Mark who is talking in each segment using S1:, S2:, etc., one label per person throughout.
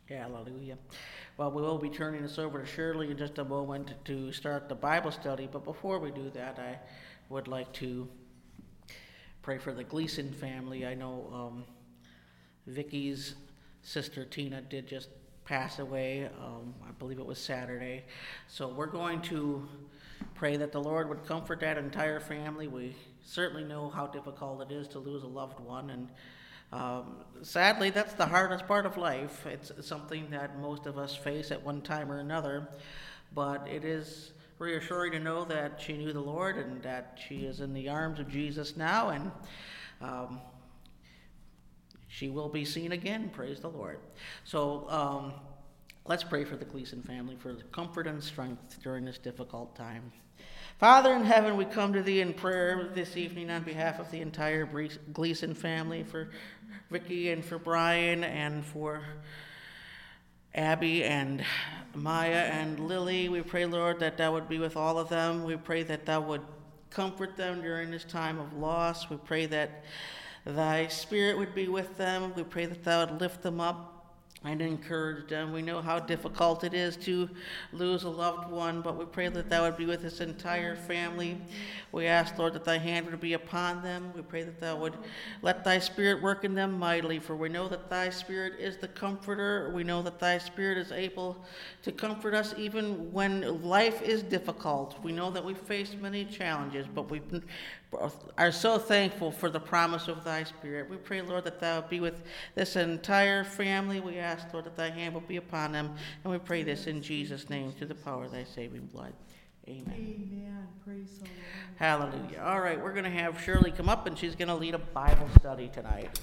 S1: Hallelujah. Well, we will be turning this over to Shirley in just a moment to start the Bible study. But before we do that, I would like to pray for the Gleason family. I know Vicky's sister Tina did just pass away. I believe it was Saturday. So we're going to pray that the Lord would comfort that entire family. We certainly know how difficult it is to lose a loved one, and sadly, that's the hardest part of life. It's something that most of us face at one time or another, but it is reassuring to know that she knew the Lord and that she is in the arms of Jesus now, and um, she will be seen again. Praise the Lord. So let's pray for the Gleason family for comfort and strength during this difficult time. Father in heaven, we come to thee in prayer this evening on behalf of the entire Gleason family, for Vicky and for Brian and for Abby and Maya and Lily. We pray, Lord, that thou would be with all of them. We pray that thou would comfort them during this time of loss. We pray that thy spirit would be with them. We pray that thou would lift them up and encourage them. We know how difficult it is to lose a loved one, but we pray that thou would be with this entire family. We ask, Lord, that thy hand would be upon them. We pray that thou would let thy spirit work in them mightily, for we know that thy spirit is the comforter. We know that thy spirit is able to comfort us even when life is difficult. We know that we face many challenges, but we are so thankful for the promise of thy spirit. We pray, Lord, that thou would be with this entire family. We ask, Lord, that thy hand will be upon them, and we pray this in Jesus' name through the power of thy saving blood. Amen.
S2: Amen. Praise the Lord.
S1: Hallelujah. All right, we're going to have Shirley come up, and she's going to lead a Bible study tonight.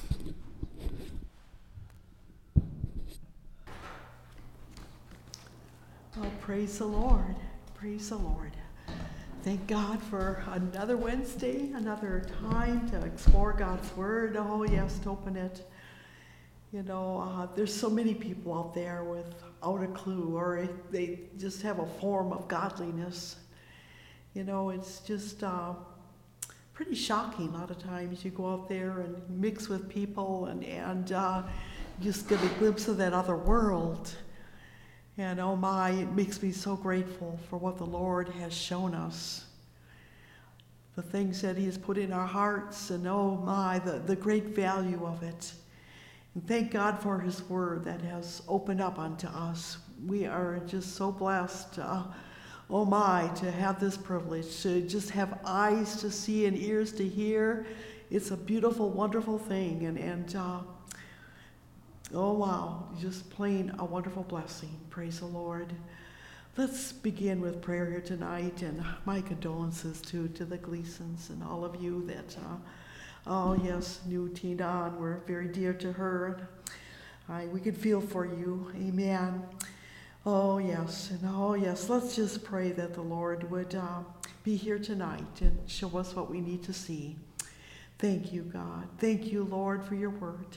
S2: Oh, praise the Lord. Praise the Lord. Thank God for another Wednesday, another time to explore God's Word. Oh, yes, to open it. You know, there's so many people out there without a clue, or they just have a form of godliness. You know, it's just pretty shocking a lot of times. You go out there and mix with people and just get a glimpse of that other world. And oh my, it makes me so grateful for what the Lord has shown us. The things that he has put in our hearts, and oh my, the great value of it. And thank God for his word that has opened up unto us. We are just so blessed, oh my, to have this privilege, to just have eyes to see and ears to hear. It's a beautiful, wonderful thing. And oh wow, just plain a wonderful blessing. Praise the Lord. Let's begin with prayer here tonight, and my condolences to the Gleasons and all of you that, oh yes, knew Tina and were very dear to her. We could feel for you. Amen. Oh yes, and oh yes, let's just pray that the Lord would be here tonight and show us what we need to see. Thank you, God. Thank you, Lord, for your word.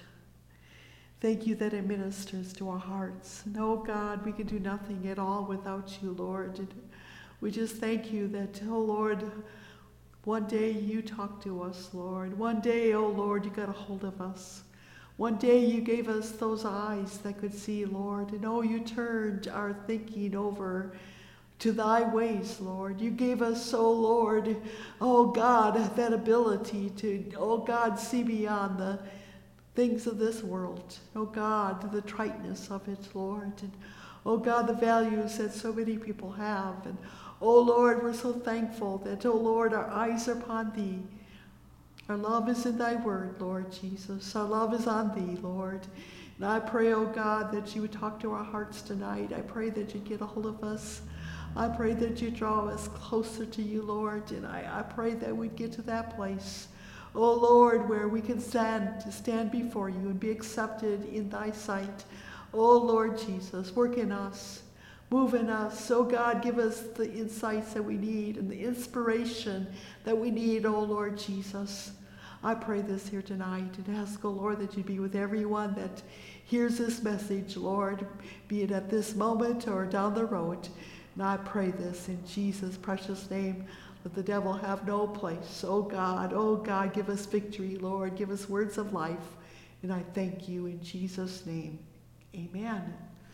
S2: Thank you that it ministers to our hearts. And oh God, we can do nothing at all without you, Lord. And we just thank you that, oh Lord, one day you talked to us, Lord. One day, oh Lord, you got a hold of us. One day you gave us those eyes that could see, Lord. And oh, you turned our thinking over to thy ways, Lord. You gave us, oh Lord, oh God, that ability to, oh God, see beyond the things of this world. Oh God, the triteness of it, Lord. And oh God, the values that so many people have. And oh Lord, we're so thankful that, oh Lord, our eyes are upon thee. Our love is in thy word, Lord Jesus. Our love is on thee, Lord. And I pray, oh God, that you would talk to our hearts tonight. I pray that you'd get a hold of us. I pray that you draw us closer to you, Lord. And I pray that we'd get to that place, oh Lord, where we can stand before you and be accepted in thy sight. Oh Lord Jesus, work in us, move in us. Oh God, give us the insights that we need and the inspiration that we need, oh Lord Jesus. I pray this here tonight and ask, oh Lord, that you be with everyone that hears this message, Lord, be it at this moment or down the road. And I pray this in Jesus' precious name. Let the devil have no place. Oh God, give us victory, Lord. Give us words of life. And I thank you in Jesus' name. Amen.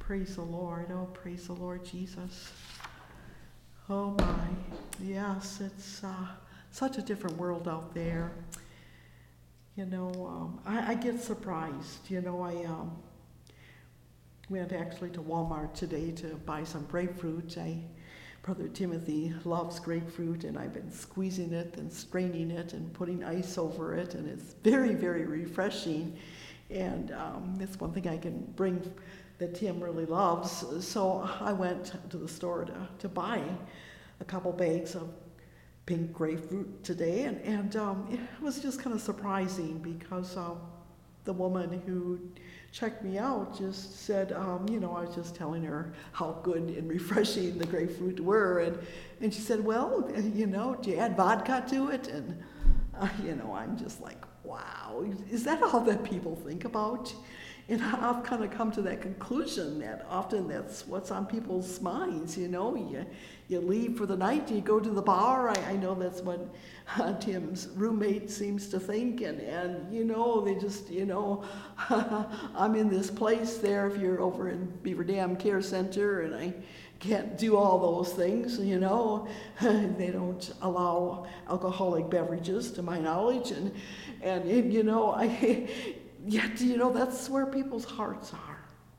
S2: praise the Lord. Oh, praise the Lord Jesus. Oh my, yes, it's such a different world out there. I get surprised. I went actually to Walmart today to buy some grapefruit. Brother Timothy loves grapefruit, and I've been squeezing it and straining it and putting ice over it, and it's very, very refreshing. And it's one thing I can bring that Tim really loves. So I went to the store to buy a couple bags of pink grapefruit today, and it was just kind of surprising because the woman who checked me out just said, I was just telling her how good and refreshing the grapefruit were, and she said, well, do you add vodka to it? And I'm just like, wow, is that all that people think about? And I've kind of come to that conclusion that often that's what's on people's minds. You leave for the night, you go to the bar. I know that's what Tim's roommate seems to think, and they just, I'm in this place there if you're over in Beaver Dam Care Center, and I can't do all those things, they don't allow alcoholic beverages to my knowledge, and yet, that's where people's hearts are.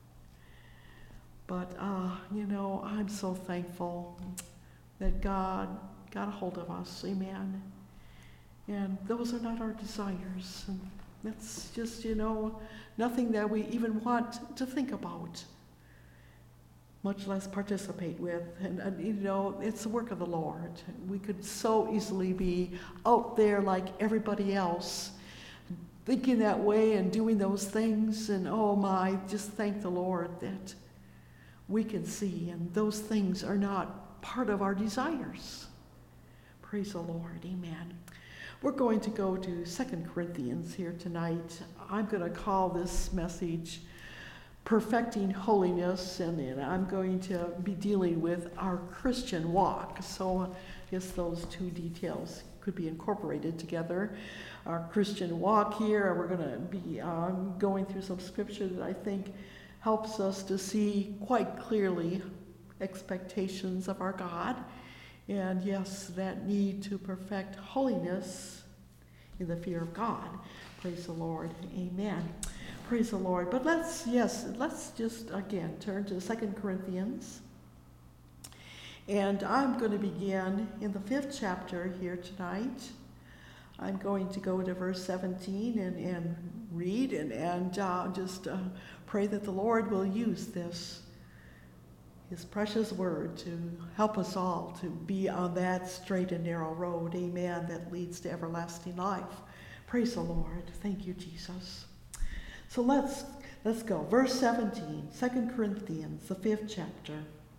S2: But, I'm so thankful that God got a hold of us, amen. And those are not our desires. And that's just, nothing that we even want to think about, much less participate with. And it's the work of the Lord. We could so easily be out there like everybody else, thinking that way and doing those things, and oh my, just thank the Lord that we can see, and those things are not part of our desires. Praise the Lord, amen. We're going to go to 2 Corinthians here tonight. I'm going to call this message Perfecting Holiness, and I'm going to be dealing with our Christian walk. So I guess those two details could be incorporated together. Our Christian walk here, we're going to be going through some scripture that I think helps us to see quite clearly expectations of our God. And yes, that need to perfect holiness in the fear of God. Praise the Lord. Amen. Praise the Lord. But let's just again turn to 2 Corinthians. And I'm going to begin in the 5th chapter here tonight. I'm going to go to verse 17 and read and just pray that the Lord will use this, his precious word, to help us all to be on that straight and narrow road, amen, that leads to everlasting life. Praise the Lord. Thank you, Jesus. So let's go. Verse 17, 2 Corinthians, the 5th chapter.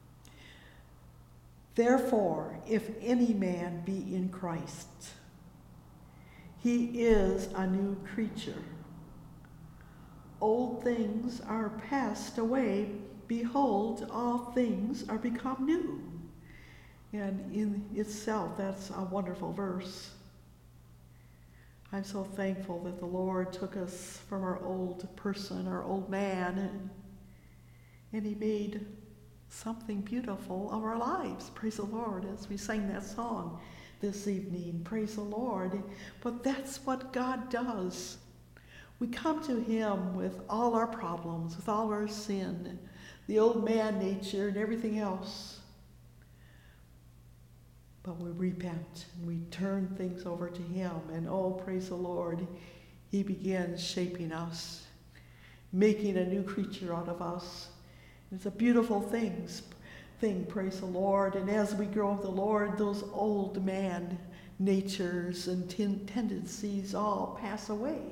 S2: Therefore, if any man be in Christ, he is a new creature. Old things are passed away. Behold, all things are become new. And in itself, that's a wonderful verse. I'm so thankful that the Lord took us from our old person, our old man, and he made something beautiful of our lives. Praise the Lord, as we sang that song this evening. Praise the Lord. But that's what God does. We come to him with all our problems, with all our sin, the old man nature and everything else. But we repent and we turn things over to him. And oh, praise the Lord, he begins shaping us, making a new creature out of us. It's a beautiful thing, praise the Lord. And as we grow with the Lord, those old man natures and tendencies all pass away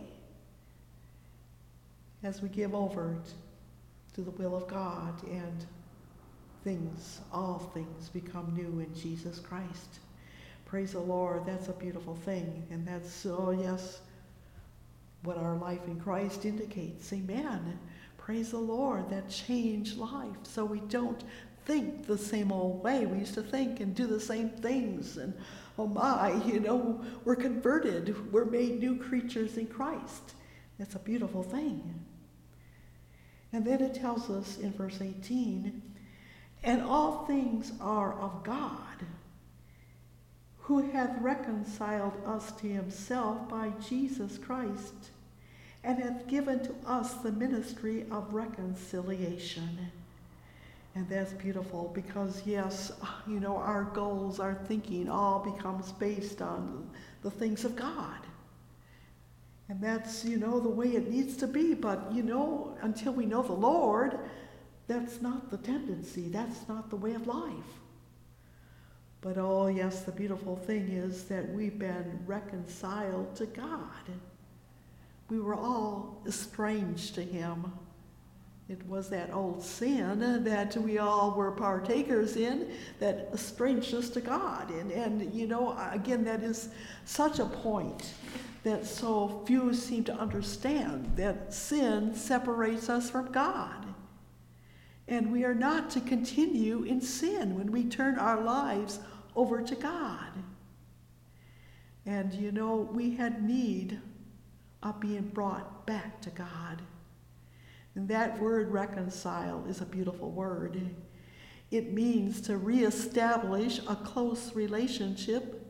S2: as we give over to the will of God, and all things become new in Jesus Christ. Praise the Lord. That's a beautiful thing. And that's, oh yes, what our life in Christ indicates. Amen. Praise the Lord. That changed life. So we don't think the same old way we used to think and do the same things. And oh my, we're converted. We're made new creatures in Christ. That's a beautiful thing. And then it tells us in verse 18, and all things are of God, who hath reconciled us to himself by Jesus Christ, and hath given to us the ministry of reconciliation. And that's beautiful because, yes, our goals, our thinking all becomes based on the things of God. And that's, the way it needs to be. But, until we know the Lord, that's not the tendency. That's not the way of life. But, oh, yes, the beautiful thing is that we've been reconciled to God. We were all estranged to him. It was that old sin that we all were partakers in that estranged us to God. And again, that is such a point that so few seem to understand, that sin separates us from God. And we are not to continue in sin when we turn our lives over to God. And we had need of being brought back to God. And that word reconcile is a beautiful word. It means to reestablish a close relationship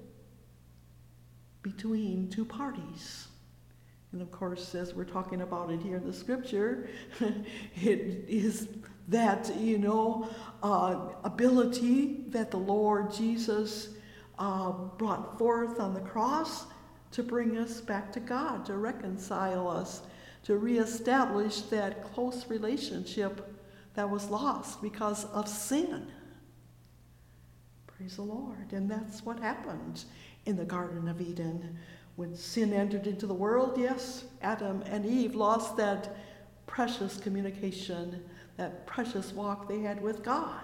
S2: between two parties. And of course, as we're talking about it here in the scripture, it is that, ability that the Lord Jesus brought forth on the cross to bring us back to God, to reconcile us, to reestablish that close relationship that was lost because of sin. Praise the Lord. And that's what happened in the Garden of Eden. When sin entered into the world, yes, Adam and Eve lost that precious communication, that precious walk they had with God.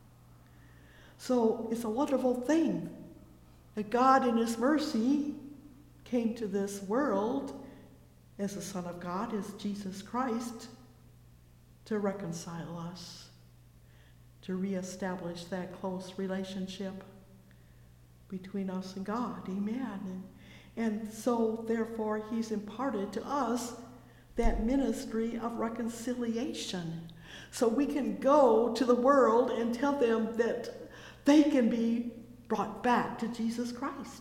S2: So it's a wonderful thing that God in his mercy came to this world as the Son of God, as Jesus Christ, to reconcile us, to reestablish that close relationship between us and God. Amen. And so, therefore, he's imparted to us that ministry of reconciliation. So we can go to the world and tell them that they can be brought back to Jesus Christ.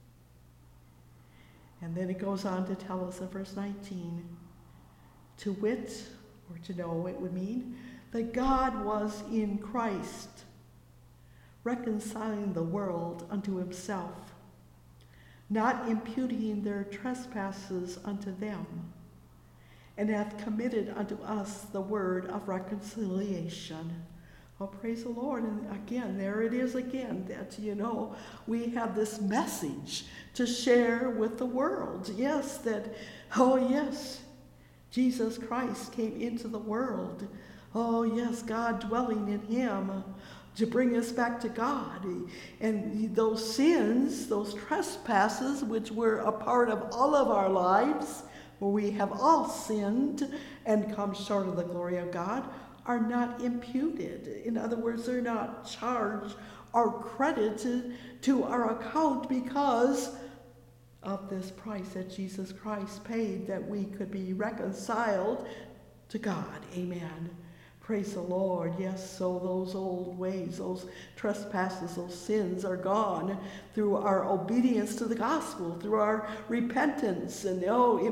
S2: And then it goes on to tell us in verse 19, to wit, or to know, it would mean, that God was in Christ, reconciling the world unto himself, not imputing their trespasses unto them, and hath committed unto us the word of reconciliation. Oh, praise the Lord. And again, there it is again, that, we have this message to share with the world. Yes, that, oh yes, Jesus Christ came into the world. Oh yes, God dwelling in him to bring us back to God. And those sins, those trespasses, which were a part of all of our lives, where we have all sinned and come short of the glory of God, are not imputed. In other words, they're not charged or credited to our account because of this price that Jesus Christ paid, that we could be reconciled to God. Amen. Praise the Lord. Yes, so those old ways, those trespasses, those sins are gone through our obedience to the gospel, through our repentance and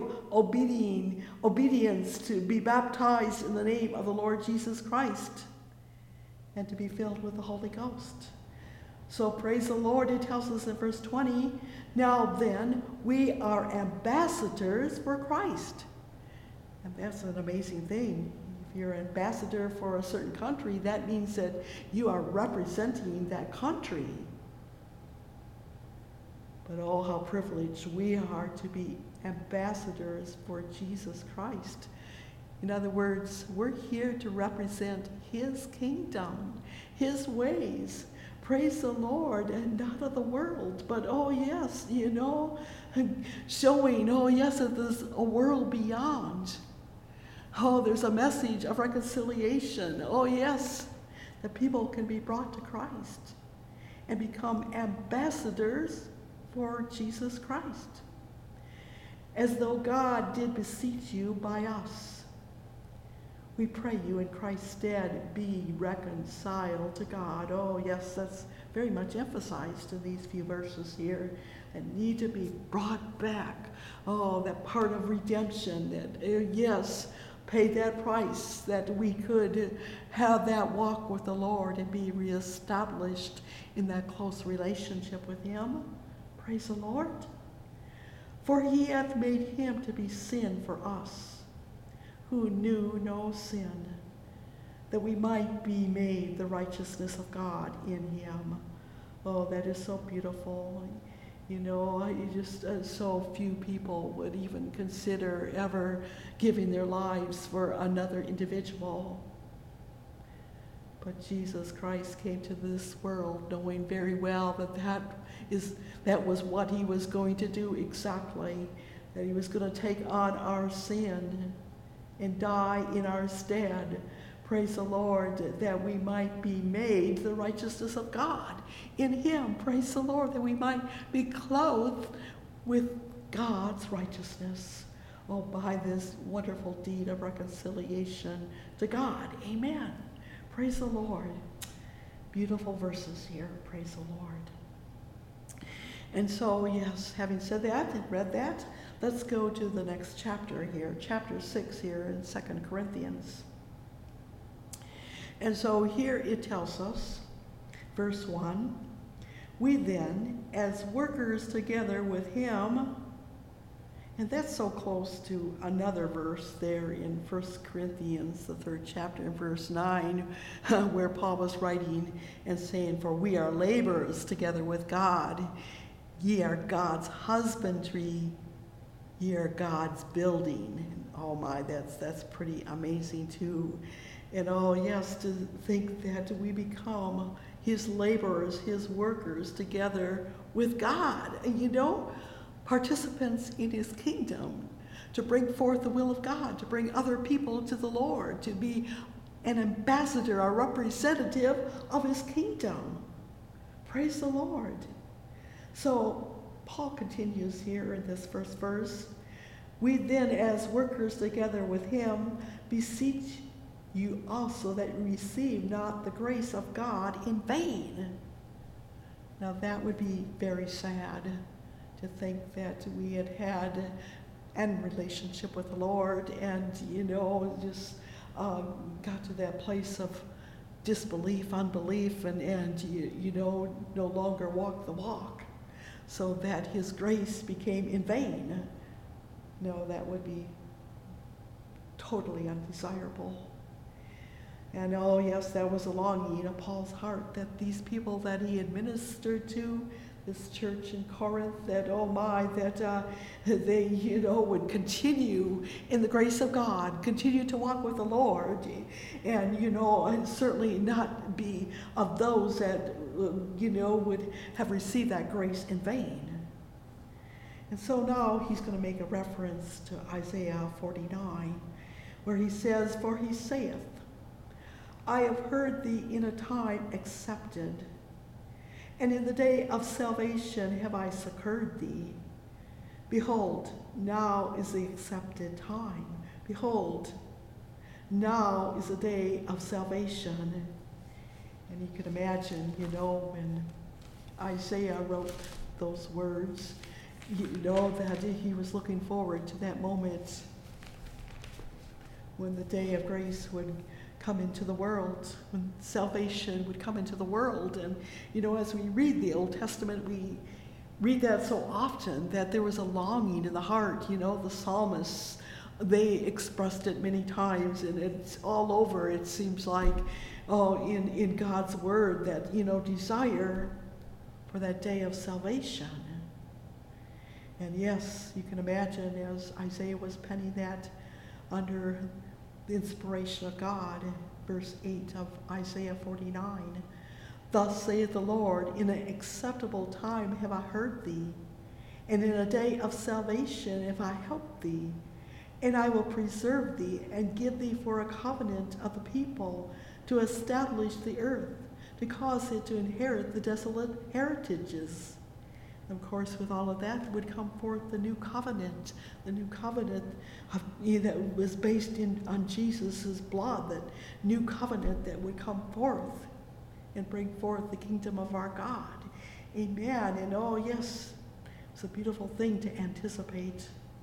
S2: obedience to be baptized in the name of the Lord Jesus Christ and to be filled with the Holy Ghost. So praise the Lord. It tells us in verse 20, now then, we are ambassadors for Christ. And that's an amazing thing. If you're an ambassador for a certain country, that means that you are representing that country. But oh, how privileged we are to be ambassadors for Jesus Christ. In other words, we're here to represent his kingdom, his ways. Praise the Lord, and not of the world, but oh yes, showing, oh yes, that there's a world beyond. Oh, there's a message of reconciliation. Oh yes, that people can be brought to Christ and become ambassadors for Jesus Christ, as though God did beseech you by us. We pray you in Christ's stead be reconciled to God. Oh, yes, that's very much emphasized in these few verses here, that need to be brought back. Oh, that part of redemption, that, yes, pay that price, that we could have that walk with the Lord and be reestablished in that close relationship with him. Praise the Lord. For he hath made him to be sin for us, who knew no sin, that we might be made the righteousness of God in him. Oh, that is so beautiful. You know, so few people would even consider ever giving their lives for another individual. But Jesus Christ came to this world knowing very well that was what he was going to do exactly, that he was going to take on our sin and die in our stead. Praise the Lord, that we might be made the righteousness of God in him. Praise the Lord, that we might be clothed with God's righteousness. Oh, by this wonderful deed of reconciliation to God. Amen. Praise the Lord. Beautiful verses here. Praise the Lord. And so, yes, having said that and read that, let's go to the next chapter here, chapter 6 here in 2 Corinthians. And so here it tells us, verse 1, we then, as workers together with him, and that's so close to another verse there in 1 Corinthians, the 3rd chapter, in verse 9, where Paul was writing and saying, for we are laborers together with God. Ye are God's husbandry, ye are God's building. Oh my, that's pretty amazing too. And oh yes, to think that we become his laborers, his workers together with God. And you know, participants in his kingdom, to bring forth the will of God, to bring other people to the Lord, to be an ambassador, a representative of his kingdom. Praise the Lord. So Paul continues here in this first verse. We then, as workers together with him, beseech you also that you receive not the grace of God in vain. Now that would be very sad, to think that we had a relationship with the Lord and, you know, just got to that place of disbelief, unbelief, and you know, no longer walk the walk, so that his grace became in vain. No, that would be totally undesirable. And oh yes, that was a longing of Paul's heart, that these people that he administered to, this church in Corinth, that oh my, that they, you know, would continue in the grace of God, continue to walk with the Lord, and you know, and certainly not be of those that you know would have received that grace in vain. And so now he's going to make a reference to Isaiah 49, where he says, for he saith, I have heard thee in a time accepted, and in the day of salvation have I succored thee. Behold, now is the accepted time. Behold, now is the day of salvation. And you can imagine, you know, when Isaiah wrote those words, you know that he was looking forward to that moment when the day of grace would come into the world, when salvation would come into the world. And you know, as we read the Old Testament, we read that so often that there was a longing in the heart. You know, the psalmists, they expressed it many times, and it's all over, it seems like, in God's word, that, you know, desire for that day of salvation. And yes, you can imagine as Isaiah was penning that under the inspiration of God, verse 8 of Isaiah 49. Thus saith the Lord, in an acceptable time have I heard thee, and in a day of salvation have I helped thee. And I will preserve thee, and give thee for a covenant of the people, to establish the earth, to cause it to inherit the desolate heritages. Of course, with all of that would come forth the new covenant that was based on Jesus' blood, that new covenant that would come forth and bring forth the kingdom of our God. Amen. And oh yes, it's a beautiful thing to anticipate.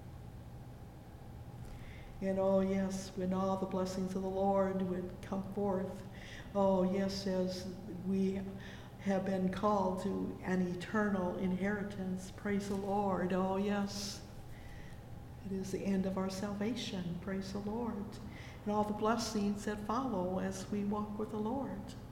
S2: And oh yes, when all the blessings of the Lord would come forth, oh yes, as we have been called to an eternal inheritance. Praise the Lord. Oh yes, it is the end of our salvation. Praise the Lord. And all the blessings that follow as we walk with the Lord.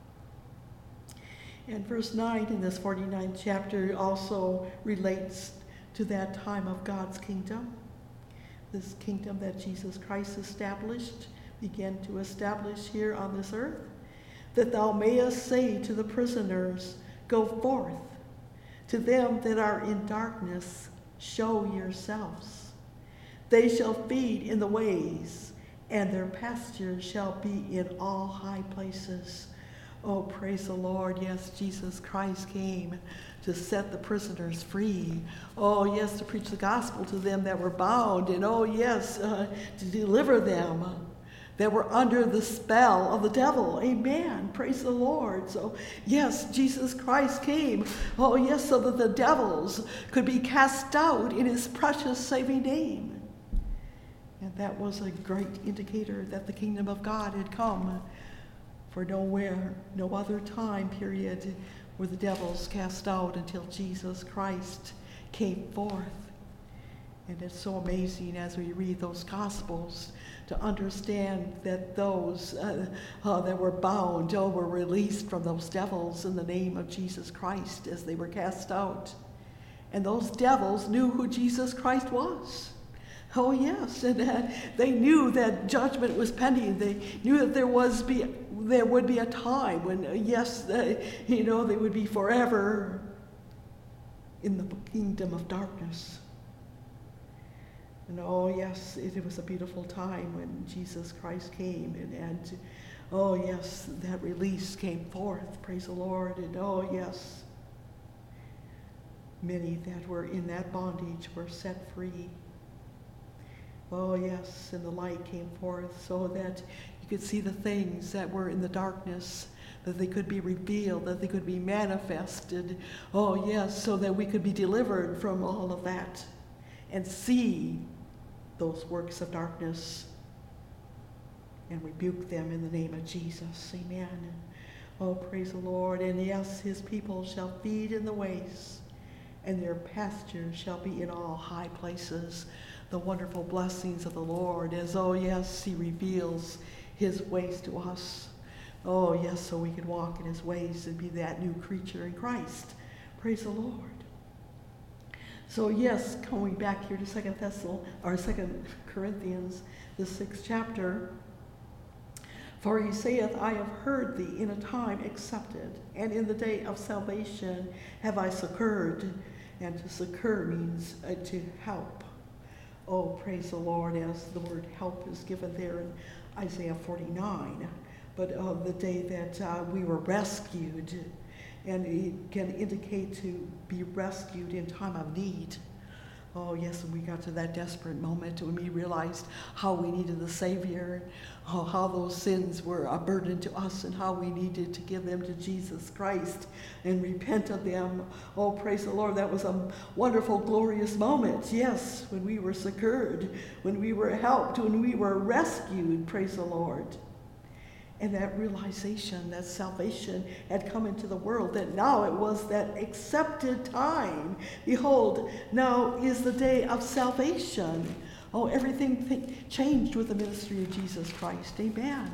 S2: And verse 9 in this 49th chapter also relates to that time of God's kingdom. This kingdom that Jesus Christ began to establish here on this earth. That thou mayest say to the prisoners, go forth. To them that are in darkness, show yourselves. They shall feed in the ways, and their pasture shall be in all high places. Oh, praise the Lord. Yes, Jesus Christ came to set the prisoners free. Oh, yes, to preach the gospel to them that were bound. And oh, yes, to deliver them that were under the spell of the devil. Amen. Praise the Lord. So, yes, Jesus Christ came. Oh, yes, so that the devils could be cast out in his precious saving name. And that was a great indicator that the kingdom of God had come. For nowhere, no other time period were the devils cast out until Jesus Christ came forth. And it's so amazing as we read those Gospels to understand that those that were bound were released from those devils in the name of Jesus Christ as they were cast out. And those devils knew who Jesus Christ was. Oh yes, and they knew that judgment was pending. They knew that there would be a time when, yes, they would be forever in the kingdom of darkness. And oh yes, it was a beautiful time when Jesus Christ came, and oh yes, that release came forth. Praise the Lord. And oh yes, many that were in that bondage were set free. Oh yes, and the light came forth so that you could see the things that were in the darkness, that they could be revealed, that they could be manifested. Oh yes, so that we could be delivered from all of that and see those works of darkness and rebuke them in the name of Jesus. Amen. Oh, praise the Lord. And yes, his people shall feed in the ways, and their pasture shall be in all high places. The wonderful blessings of the Lord as, oh yes, he reveals his ways to us. Oh yes, so we can walk in his ways and be that new creature in Christ. Praise the Lord. So yes, going back here to 2 Corinthians, the 6th chapter. For he saith, I have heard thee in a time accepted, and in the day of salvation have I succored. And to succor means to help. Oh, praise the Lord, as the word help is given there in Isaiah 49. But the day that we were rescued, and it can indicate to be rescued in time of need. Oh yes, when we got to that desperate moment when we realized how we needed the Savior, how those sins were a burden to us, and how we needed to give them to Jesus Christ and repent of them. Oh, praise the Lord, that was a wonderful, glorious moment. Yes, when we were succored, when we were helped, when we were rescued, praise the Lord. And that realization that salvation had come into the world, that now it was that accepted time. Behold, now is the day of salvation. Oh, everything changed with the ministry of Jesus Christ. Amen.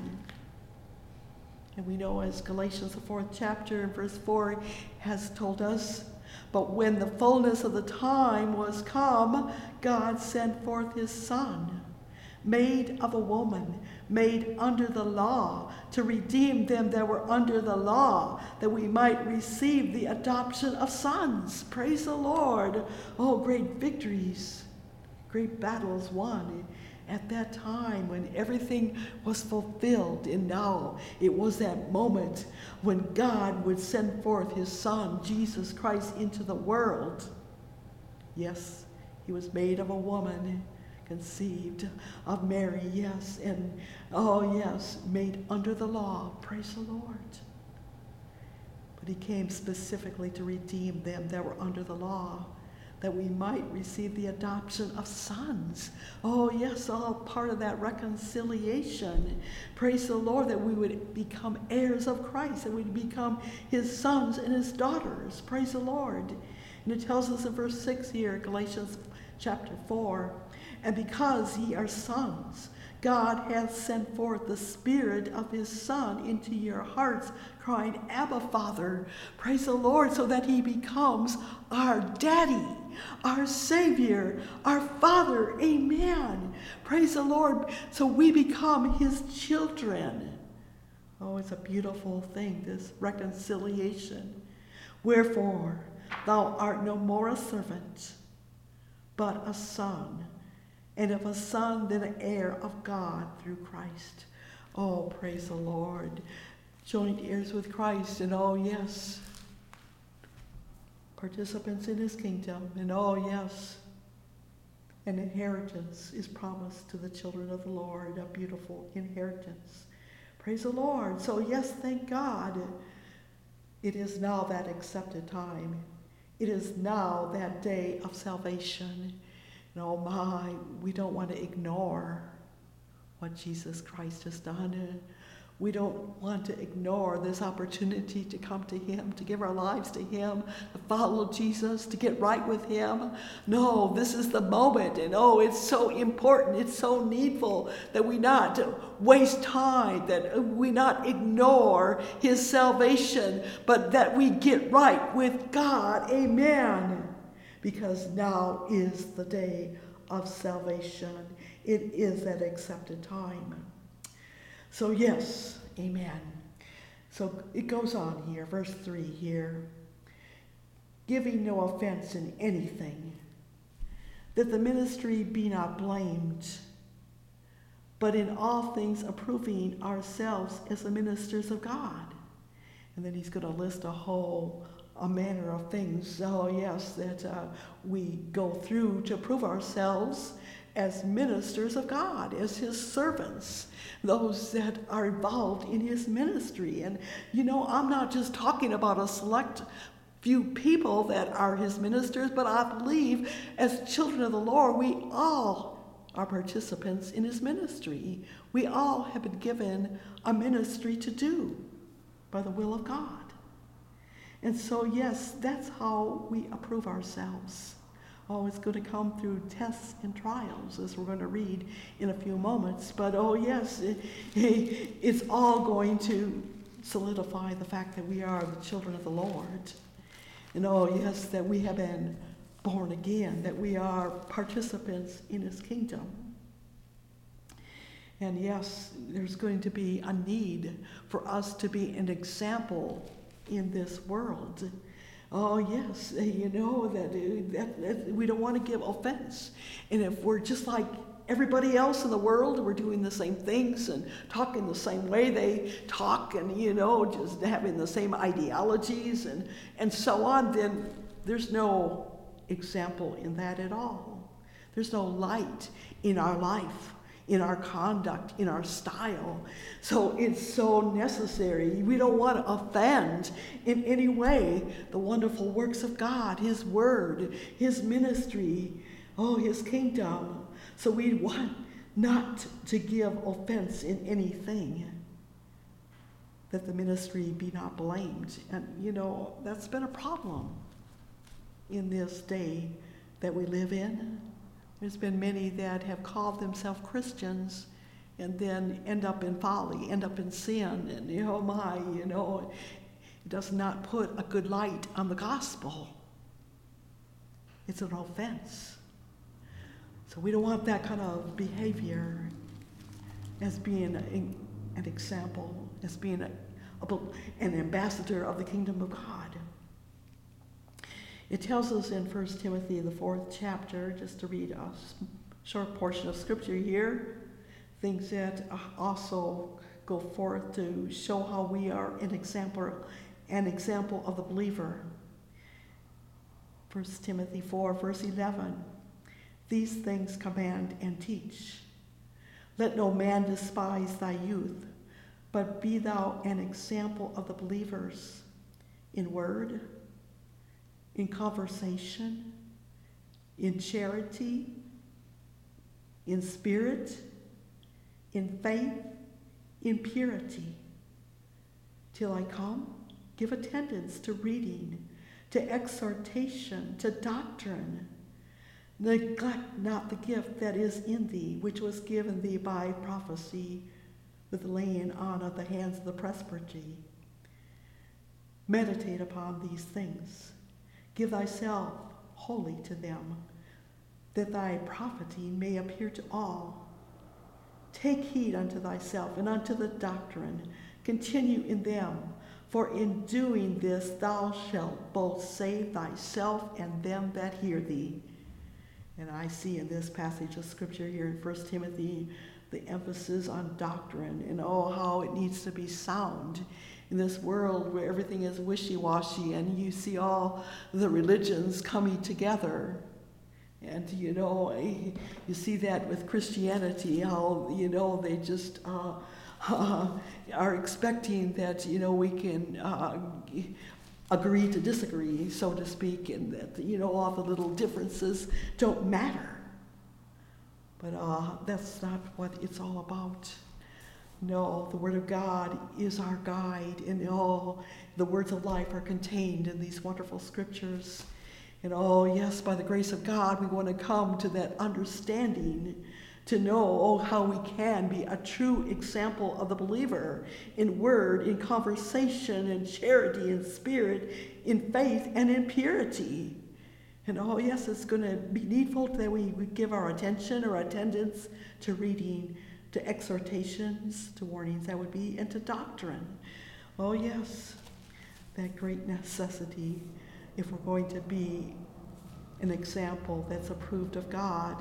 S2: And we know, as Galatians, the 4th chapter, verse 4 has told us, but when the fullness of the time was come, God sent forth his Son, made of a woman, made under the law, to redeem them that were under the law, that we might receive the adoption of sons. Praise the Lord. Oh, great victories, great battles won at that time when everything was fulfilled. And now it was that moment when God would send forth his Son, Jesus Christ, into the world. Yes, he was made of a woman, conceived of Mary, yes, and oh yes, made under the law. Praise the Lord. But he came specifically to redeem them that were under the law, that we might receive the adoption of sons. Oh yes, all part of that reconciliation. Praise the Lord, that we would become heirs of Christ, that we'd become his sons and his daughters. Praise the Lord. And it tells us in verse 6 here, Galatians chapter 4, and because ye are sons, God hath sent forth the Spirit of his Son into your hearts, crying, Abba, Father. Praise the Lord, so that he becomes our daddy, our Savior, our Father. Amen. Praise the Lord. So we become his children. Oh, it's a beautiful thing, this reconciliation. Wherefore, thou art no more a servant, but a son. And if a son, then an heir of God through Christ. Oh, praise the Lord. Joint heirs with Christ, and oh, yes, participants in his kingdom, and oh, yes, an inheritance is promised to the children of the Lord, a beautiful inheritance. Praise the Lord. So, yes, thank God. It is now that accepted time. It is now that day of salvation. And oh my, we don't want to ignore what Jesus Christ has done. We don't want to ignore this opportunity to come to him, to give our lives to him, to follow Jesus, to get right with him. No, this is the moment. And oh, it's so important. It's so needful that we not waste time, that we not ignore his salvation, but that we get right with God. Amen. Because now is the day of salvation. It is that accepted time. So yes, amen. So it goes on here, verse 3 here. Giving no offense in anything, that the ministry be not blamed, but in all things approving ourselves as the ministers of God. And then he's going to list a manner of things, oh yes, that we go through to prove ourselves as ministers of God, as his servants, those that are involved in his ministry. And you know, I'm not just talking about a select few people that are his ministers, but I believe as children of the Lord, we all are participants in his ministry. We all have been given a ministry to do by the will of God. And so, yes, that's how we approve ourselves. Oh, it's going to come through tests and trials, as we're going to read in a few moments. But, oh, yes, it's all going to solidify the fact that we are the children of the Lord. And, oh, yes, that we have been born again, that we are participants in his kingdom. And, yes, there's going to be a need for us to be an example in this world. Oh yes, you know that we don't want to give offense. And if we're just like everybody else in the world, we're doing the same things and talking the same way they talk, and you know, just having the same ideologies and so on, then there's no example in that at all. There's no light in our life, in our conduct, in our style. So it's so necessary. We don't want to offend in any way the wonderful works of God, his word, his ministry, his kingdom. So we want not to give offense in anything, that the ministry be not blamed. And you know, that's been a problem in this day that we live in. There's been many that have called themselves Christians and then end up in folly, end up in sin, and it does not put a good light on the gospel. It's an offense. So we don't want that kind of behavior as being an example, as being an ambassador of the kingdom of God. It tells us in 1 Timothy, the 4th chapter, just to read a short portion of scripture here, things that also go forth to show how we are an example of the believer. 1 Timothy 4, verse 11. These things command and teach. Let no man despise thy youth, but be thou an example of the believers in word, in conversation, in charity, in spirit, in faith, in purity. Till I come, give attendance to reading, to exhortation, to doctrine. Neglect not the gift that is in thee, which was given thee by prophecy, with the laying on of the hands of the presbytery. Meditate upon these things. Give thyself wholly to them, that thy profiting may appear to all. Take heed unto thyself and unto the doctrine. Continue in them, for in doing this thou shalt both save thyself and them that hear thee. And I see in this passage of scripture here in 1 Timothy the emphasis on doctrine and how it needs to be sound in this world where everything is wishy-washy and you see all the religions coming together. And, you see that with Christianity, how, they just are expecting that, we can agree to disagree, so to speak, and that, all the little differences don't matter. But that's not what it's all about. No, the Word of God is our guide, and all the words of life are contained in these wonderful scriptures. And yes, by the grace of God, we want to come to that understanding to know, how we can be a true example of the believer in word, in conversation, in charity, in spirit, in faith, and in purity. And yes, it's going to be needful that we give our attention or attendance to reading, to exhortations, to warnings, that would be, and to doctrine. Yes, that great necessity if we're going to be an example that's approved of God,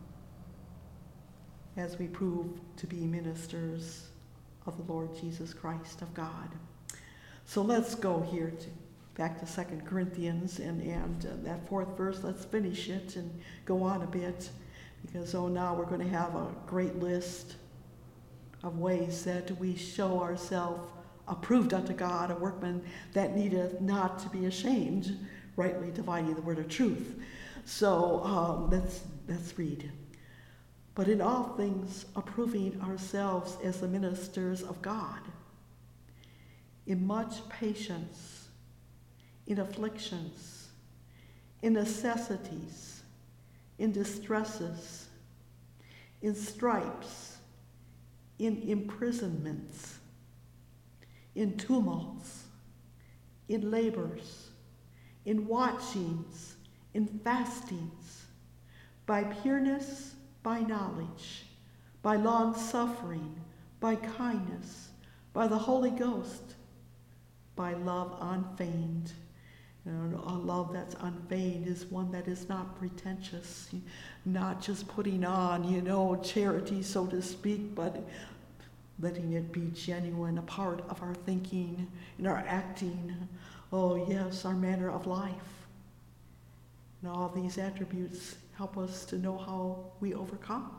S2: as we prove to be ministers of the Lord Jesus Christ of God. So let's go here back to 2 Corinthians and that fourth verse. Let's finish it and go on a bit, because now we're going to have a great list of ways that we show ourselves approved unto God, a workman that needeth not to be ashamed, rightly dividing the word of truth. So let's read. But in all things approving ourselves as the ministers of God, in much patience, in afflictions, in necessities, in distresses, in stripes, in imprisonments, in tumults, in labors, in watchings, in fastings, by pureness, by knowledge, by long suffering, by kindness, by the Holy Ghost, by love unfeigned. A love that's unfeigned is one that is not pretentious, not just putting on, charity, so to speak, but letting it be genuine, a part of our thinking and our acting. Yes, our manner of life. And all these attributes help us to know how we overcome.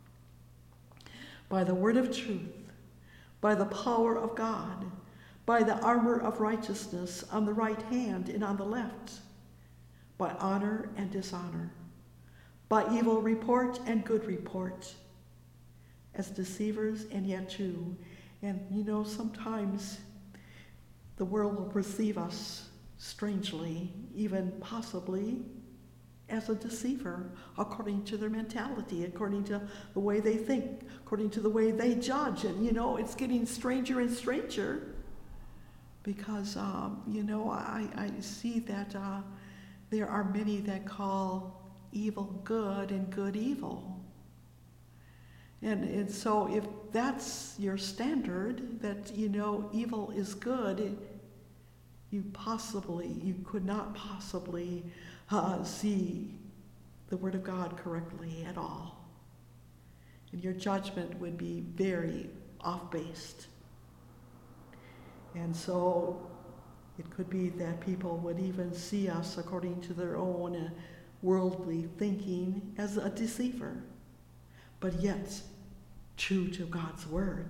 S2: By the word of truth, by the power of God, by the armor of righteousness on the right hand and on the left, by honor and dishonor, by evil report and good report, as deceivers and yet true. And sometimes the world will perceive us strangely, even possibly as a deceiver, according to their mentality, according to the way they think, according to the way they judge. And it's getting stranger and stranger, because I see that there are many that call evil good and good evil. And so if that's your standard, that evil is good, you could not possibly see the Word of God correctly at all. And your judgment would be very off-based. And so It could be that people would even see us according to their own worldly thinking as a deceiver, but yet true to God's word.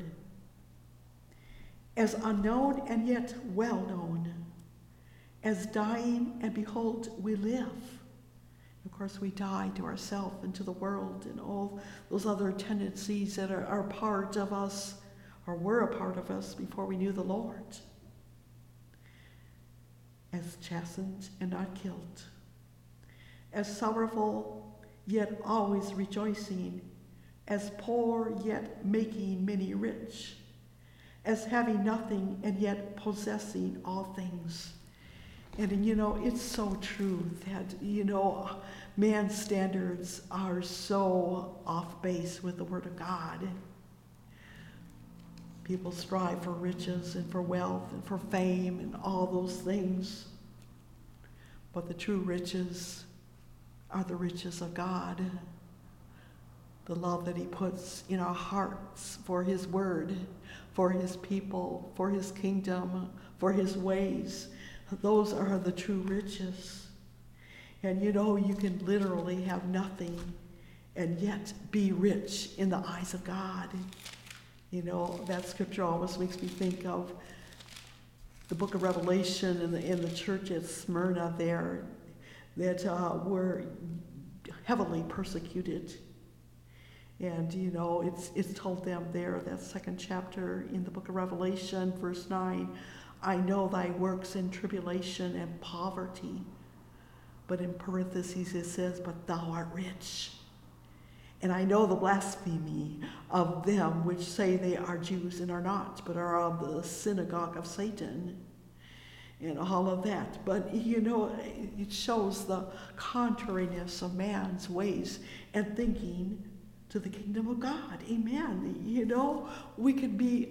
S2: As unknown and yet well known, as dying and behold we live. Of course, we die to ourselves and to the world and all those other tendencies that are part of us, or were a part of us before we knew the Lord. As chastened and not killed, as sorrowful yet always rejoicing, as poor yet making many rich, as having nothing and yet possessing all things. And it's so true that, man's standards are so off base with the Word of God. People strive for riches and for wealth and for fame and all those things. But the true riches are the riches of God. The love that he puts in our hearts for his word, for his people, for his kingdom, for his ways. Those are the true riches. And you can literally have nothing and yet be rich in the eyes of God. That scripture always makes me think of the book of Revelation in the church at Smyrna there that were heavily persecuted. And, it's told them there, that second chapter in the book of Revelation, verse 9, I know thy works in tribulation and poverty. But in parentheses it says, but thou art rich. And I know the blasphemy of them which say they are Jews and are not, but are of the synagogue of Satan, and all of that. But, it shows the contrariness of man's ways and thinking to the kingdom of God. Amen. We could be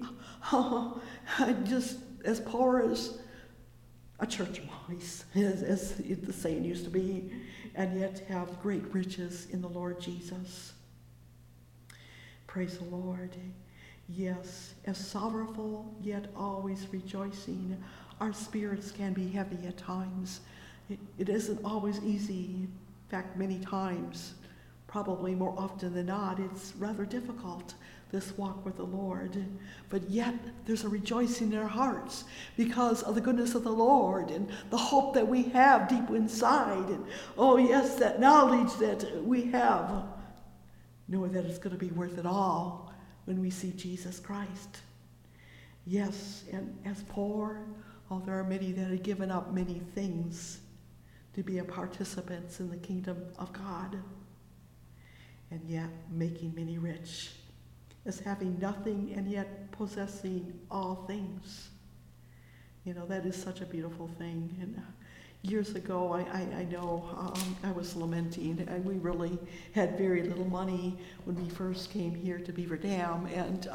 S2: just as poor as a church mouse, as the saying used to be, and yet have great riches in the Lord Jesus. Praise the Lord. Yes, as sorrowful yet always rejoicing, our spirits can be heavy at times. It isn't always easy. In fact, many times, probably more often than not, it's rather difficult, this walk with the Lord. But yet, there's a rejoicing in our hearts because of the goodness of the Lord and the hope that we have deep inside. And, oh yes, that knowledge that we have, knowing that it's going to be worth it all when we see Jesus Christ. Yes, and as poor, there are many that have given up many things to be a participants in the kingdom of God, and yet making many rich, as having nothing and yet possessing all things. That is such a beautiful thing. And years ago, I know I was lamenting, and we really had very little money when we first came here to Beaver Dam, and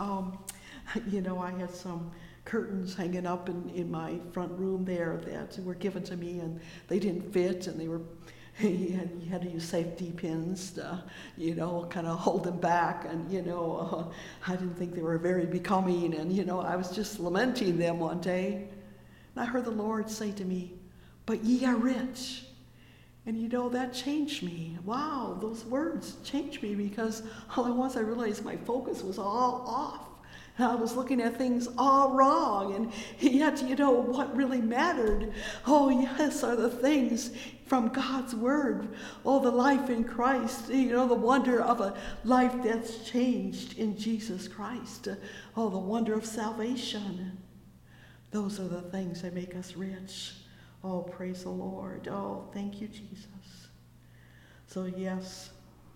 S2: I had some curtains hanging up in my front room there that were given to me, and they didn't fit, and they were, you had to use safety pins to, kind of hold them back, and, I didn't think they were very becoming, and, I was just lamenting them one day, and I heard the Lord say to me, but ye are rich. And that changed me. Wow, those words changed me, because all at once I realized my focus was all off. I was looking at things all wrong, and yet, what really mattered, oh yes, are the things from God's word. Oh, the life in Christ, the wonder of a life that's changed in Jesus Christ. Oh, the wonder of salvation. Those are the things that make us rich. Oh, praise the Lord. Oh, thank you, Jesus. So yes,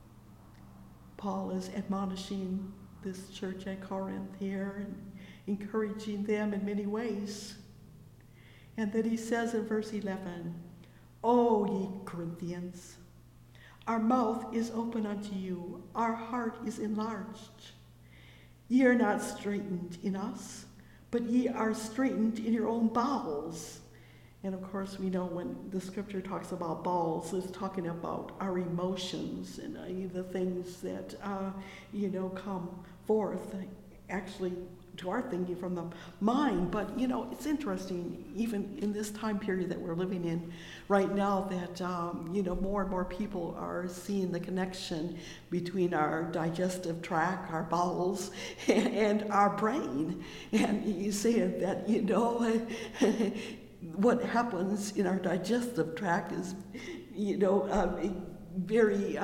S2: Paul is admonishing this church at Corinth here and encouraging them in many ways. And then he says in verse 11, O ye Corinthians, our mouth is open unto you, our heart is enlarged. Ye are not straitened in us, but ye are straitened in your own bowels. And of course, we know when the scripture talks about bowels, it's talking about our emotions and the things that, come forth. Actually, to our thinking from the mind. But, you know, it's interesting, even in this time period that we're living in right now, that, you know, more and more people are seeing the connection between our digestive tract, our bowels, and our brain. And you say that, you know, what happens in our digestive tract is, you know, very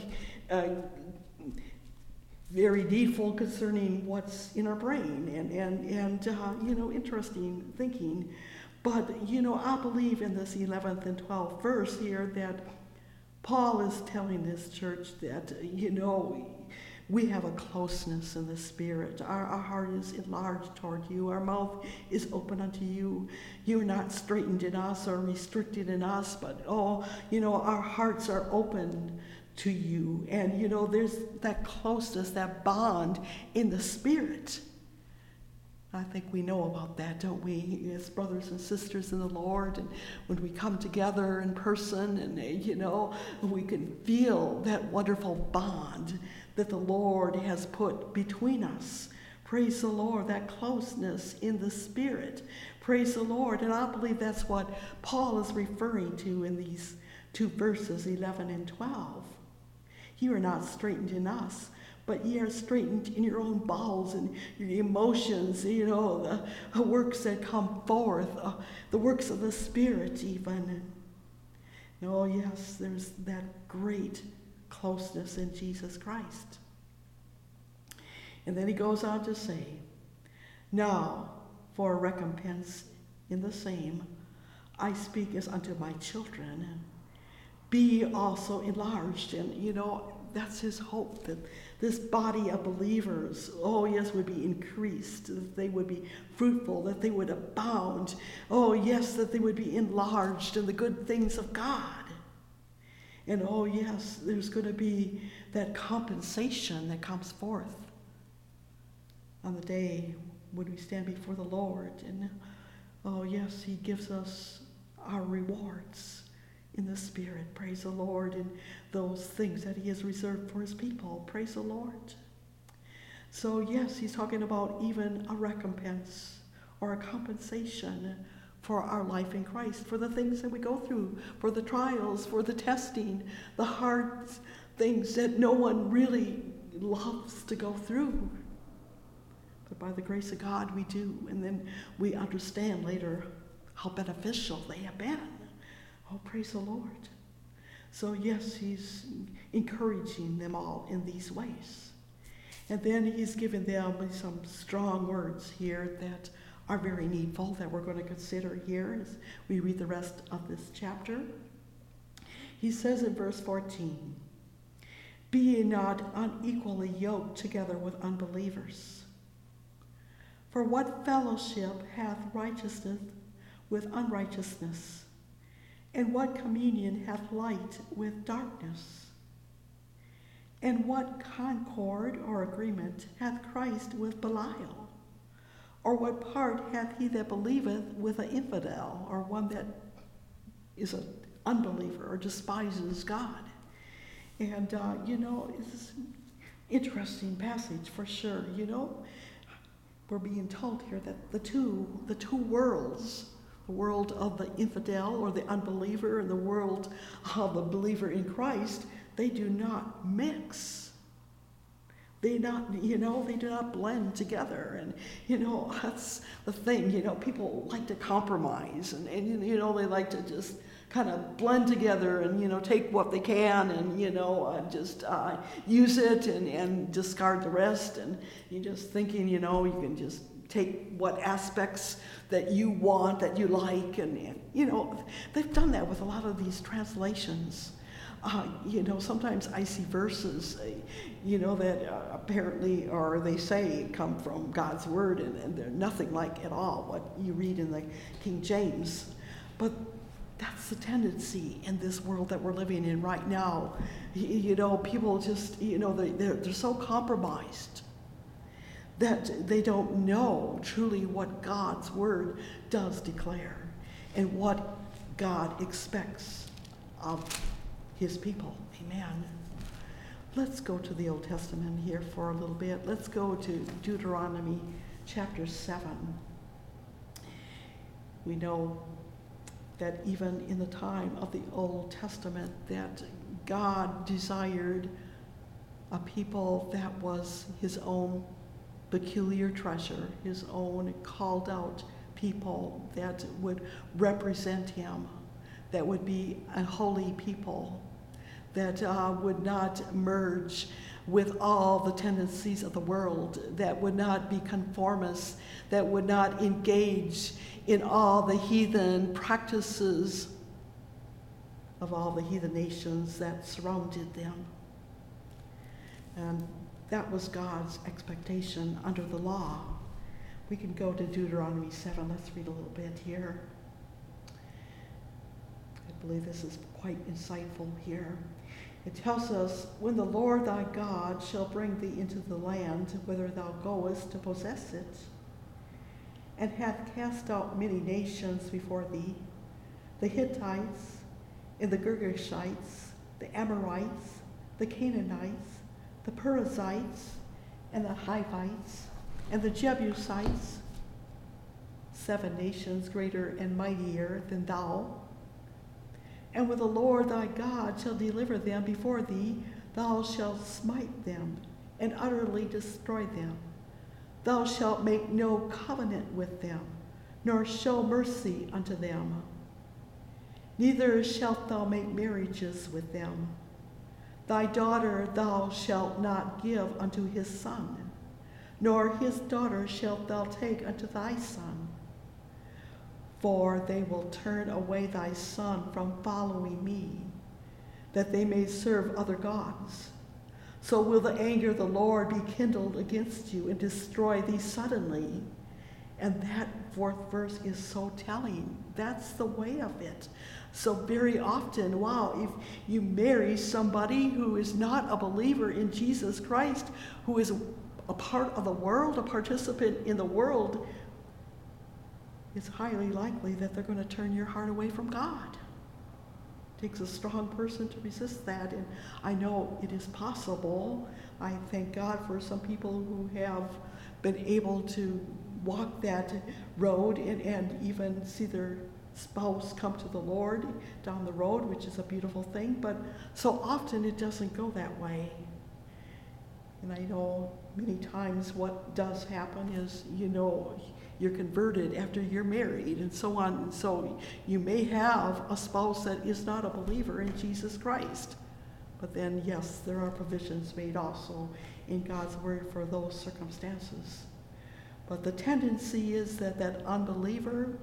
S2: very needful concerning what's in our brain, and you know, interesting thinking. But, you know, I believe in this 11th and 12th verse here that Paul is telling this church that, you know, we have a closeness in the Spirit. Our heart is enlarged toward you. Our mouth is open unto you. You're not straitened in us or restricted in us, but, oh, you know, our hearts are open to you. And, you know, there's that closeness, that bond in the Spirit. I think we know about that, don't we, as brothers and sisters in the Lord? And when we come together in person, and, you know, we can feel that wonderful bond that the Lord has put between us. Praise the Lord, that closeness in the Spirit. Praise the Lord. And I believe that's what Paul is referring to in these two verses, 11 and 12. You are not straitened in us, but ye are straitened in your own bowels and your emotions, you know, the works that come forth, the works of the Spirit even. Oh, yes, there's that great closeness in Jesus Christ. And then he goes on to say, now for a recompense in the same, I speak as unto my children, be also enlarged. And, you know, that's his hope, that this body of believers, oh yes, would be increased, that they would be fruitful, that they would abound. Oh yes, that they would be enlarged in the good things of God. And oh yes, there's going to be that compensation that comes forth on the day when we stand before the Lord. And oh yes, he gives us our rewards in the Spirit, praise the Lord, and those things that he has reserved for his people, praise the Lord. So yes, he's talking about even a recompense or a compensation for our life in Christ, for the things that we go through, for the trials, for the testing, the hard things that no one really loves to go through. But by the grace of God we do, and then we understand later how beneficial they have been. Oh, praise the Lord. So yes, he's encouraging them all in these ways. And then he's given them some strong words here that are very needful, that we're going to consider here as we read the rest of this chapter. He says in verse 14, be ye not unequally yoked together with unbelievers. For what fellowship hath righteousness with unrighteousness? And what communion hath light with darkness? And what concord or agreement hath Christ with Belial? Or what part hath he that believeth with an infidel, or one that is an unbeliever or despises God? And, you know, it's an interesting passage for sure. You know, we're being told here that the two worlds, the world of the infidel or the unbeliever and the world of the believer in Christ, they do not mix. They do not blend together. And, you know, that's the thing, you know, people like to compromise and you know, they like to just kind of blend together and, you know, take what they can and, you know, just use it and discard the rest. And you're just thinking, you know, you can just take what aspects that you want, that you like, and you know, they've done that with a lot of these translations. You know, sometimes I see verses, you know, that apparently, or they say, come from God's Word, and they're nothing like at all what you read in the King James. But that's the tendency in this world that we're living in right now. You know, people just, you know, they're so compromised that they don't know truly what God's Word does declare and what God expects of his people. Amen. Let's go to the Old Testament here for a little bit. Let's go to Deuteronomy chapter 7, we know that even in the time of the Old Testament, that God desired a people that was his own peculiar treasure, his own called out people that would represent him, that would be a holy people, that would not merge with all the tendencies of the world, that would not be conformist, that would not engage in all the heathen practices of all the heathen nations that surrounded them. And that was God's expectation under the law. We can go to Deuteronomy 7. Let's read a little bit here. I believe this is quite insightful here. It tells us, when the Lord thy God shall bring thee into the land whither thou goest to possess it, and hath cast out many nations before thee, the Hittites, and the Girgashites, the Amorites, the Canaanites, the Perizzites, and the Hivites, and the Jebusites, 7 nations greater and mightier than thou. And when the Lord thy God shall deliver them before thee, thou shalt smite them and utterly destroy them. Thou shalt make no covenant with them, nor show mercy unto them. Neither shalt thou make marriages with them. Thy daughter thou shalt not give unto his son, nor his daughter shalt thou take unto thy son. For they will turn away thy son from following me, that they may serve other gods. So will the anger of the Lord be kindled against you and destroy thee suddenly. And that 4th verse is so telling. That's the way of it. So very often, wow, if you marry somebody who is not a believer in Jesus Christ, who is a part of the world, a participant in the world, it's highly likely that they're going to turn your heart away from God. It takes a strong person to resist that, and I know it is possible. I thank God for some people who have been able to walk that road and even see their spouse come to the Lord down the road, which is a beautiful thing, but so often it doesn't go that way. And I know many times what does happen is, you're converted after you're married and so on. And so you may have a spouse that is not a believer in Jesus Christ. But then, yes, there are provisions made also in God's word for those circumstances. But the tendency is that that unbeliever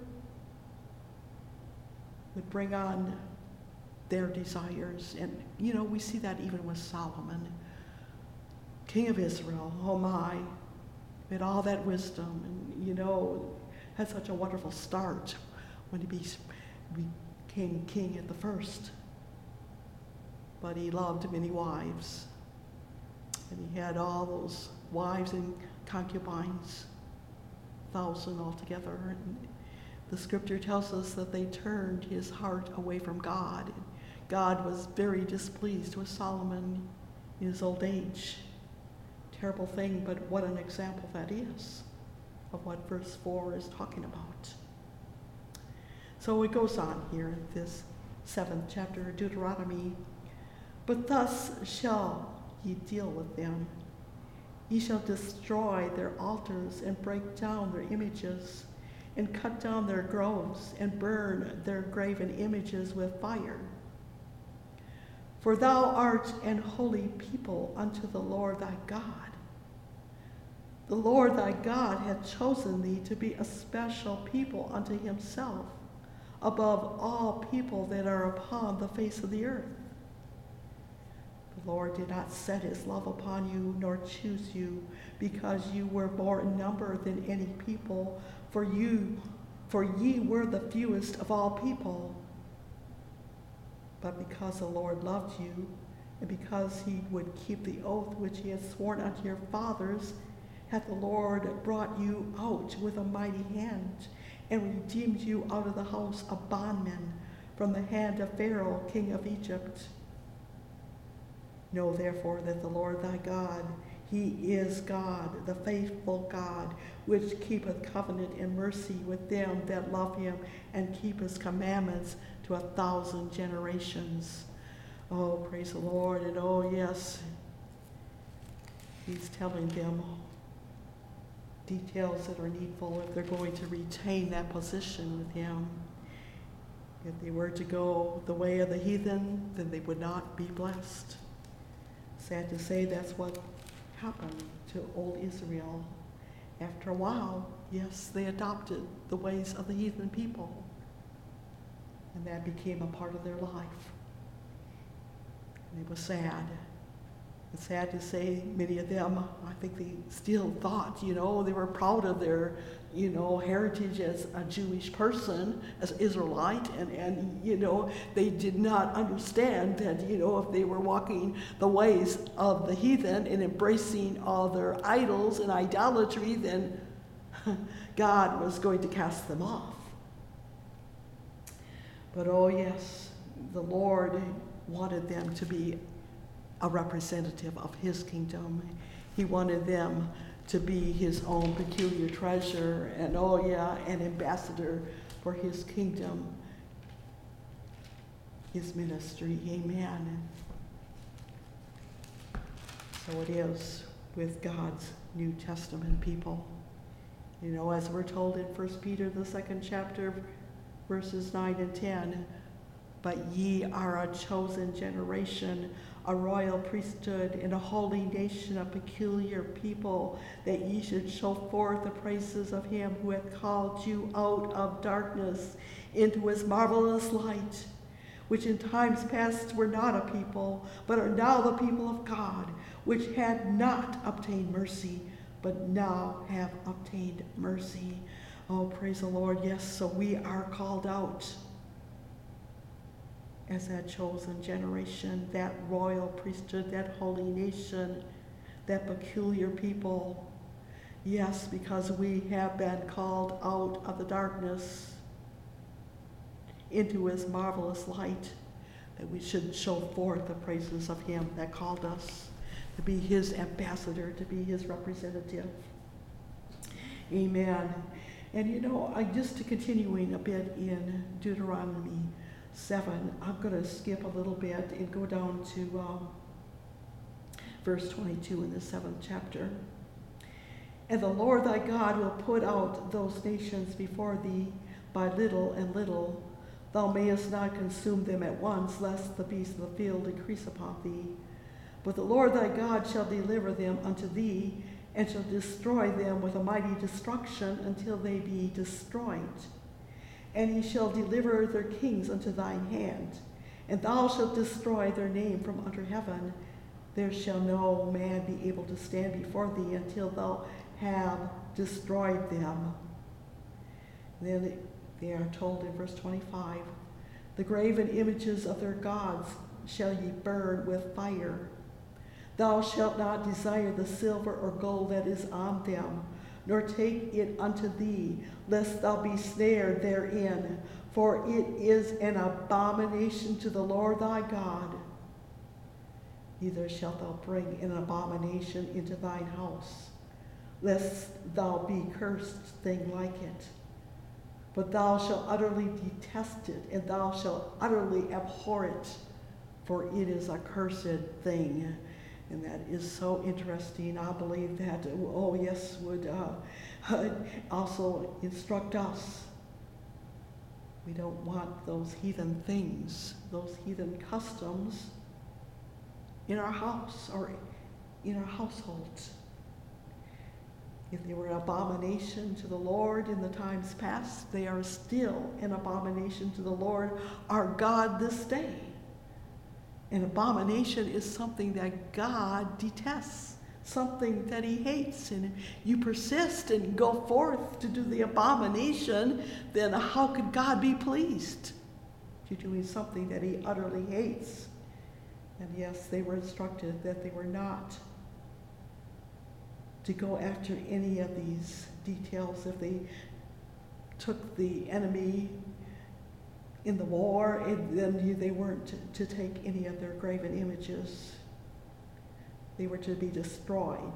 S2: would bring on their desires. And, we see that even with Solomon, king of Israel. Oh my, with all that wisdom, and had such a wonderful start when he became king at the first. But he loved many wives, and he had all those wives and concubines, 1,000 altogether. And the scripture tells us that they turned his heart away from God. And God was very displeased with Solomon in his old age. Terrible thing, but what an example that is of what verse 4 is talking about. So it goes on here in this 7th chapter of Deuteronomy. But thus shall ye deal with them. Ye shall destroy their altars and break down their images and cut down their groves and burn their graven images with fire. For thou art an holy people unto the Lord thy God. The Lord thy God hath chosen thee to be a special people unto himself, above all people that are upon the face of the earth. The Lord did not set his love upon you, nor choose you, because you were more in number than any people, for ye were the fewest of all people. But because the Lord loved you, and because he would keep the oath which he had sworn unto your fathers, hath the Lord brought you out with a mighty hand, and redeemed you out of the house of bondmen, from the hand of Pharaoh, king of Egypt. Know therefore that the Lord thy God, He is God, the faithful God, which keepeth covenant and mercy with them that love him and keep his commandments to 1,000 generations. Oh, praise the Lord. And oh, yes, he's telling them details that are needful if they're going to retain that position with him. If they were to go the way of the heathen, then they would not be blessed. Sad to say, that's what happened to old Israel. After a while, yes, they adopted the ways of the heathen people, and that became a part of their life. And it was sad. It's sad to say many of them, I think they still thought, they were proud of their, heritage as a Jewish person, as Israelite, and they did not understand that, if they were walking the ways of the heathen and embracing all their idols and idolatry, then God was going to cast them off. But oh yes, the Lord wanted them to be a representative of his kingdom. He wanted them to be his own peculiar treasure and, an ambassador for his kingdom, his ministry. Amen. So it is with God's New Testament people. As we're told in 1 Peter, the 2nd chapter, verses 9 and 10, but ye are a chosen generation, a royal priesthood, and a holy nation, a peculiar people, that ye should show forth the praises of him who hath called you out of darkness into his marvelous light, which in times past were not a people, but are now the people of God, which had not obtained mercy, but now have obtained mercy. Oh, praise the Lord. Yes, so we are called out as that chosen generation, that royal priesthood, that holy nation, that peculiar people. Yes, because we have been called out of the darkness into his marvelous light, that we should show forth the praises of him that called us to be his ambassador, to be his representative. Amen. And just to continuing a bit in Deuteronomy 7, I'm going to skip a little bit and go down to verse 22 in the 7th chapter. And the Lord thy God will put out those nations before thee by little and little. Thou mayest not consume them at once, lest the beasts of the field increase upon thee. But the Lord thy God shall deliver them unto thee, and shall destroy them with a mighty destruction until they be destroyed. And he shall deliver their kings unto thine hand, and thou shalt destroy their name from under heaven. There shall no man be able to stand before thee until thou have destroyed them. Then they are told in verse 25, the graven images of their gods shall ye burn with fire. Thou shalt not desire the silver or gold that is on them, nor take it unto thee, lest thou be snared therein, for it is an abomination to the Lord thy God. Neither shalt thou bring an abomination into thine house, lest thou be cursed thing like it. But thou shalt utterly detest it, and thou shalt utterly abhor it, for it is a cursed thing. And that is so interesting. I believe that, would also instruct us. We don't want those heathen things, those heathen customs in our house or in our households. If they were an abomination to the Lord in the times past, they are still an abomination to the Lord our God this day. An abomination is something that God detests, something that he hates. And if you persist and go forth to do the abomination, then how could God be pleased? You're doing something that he utterly hates. And yes, they were instructed that they were not to go after any of these details. If they took the enemy in the war, then they weren't to take any of their graven images. They were to be destroyed.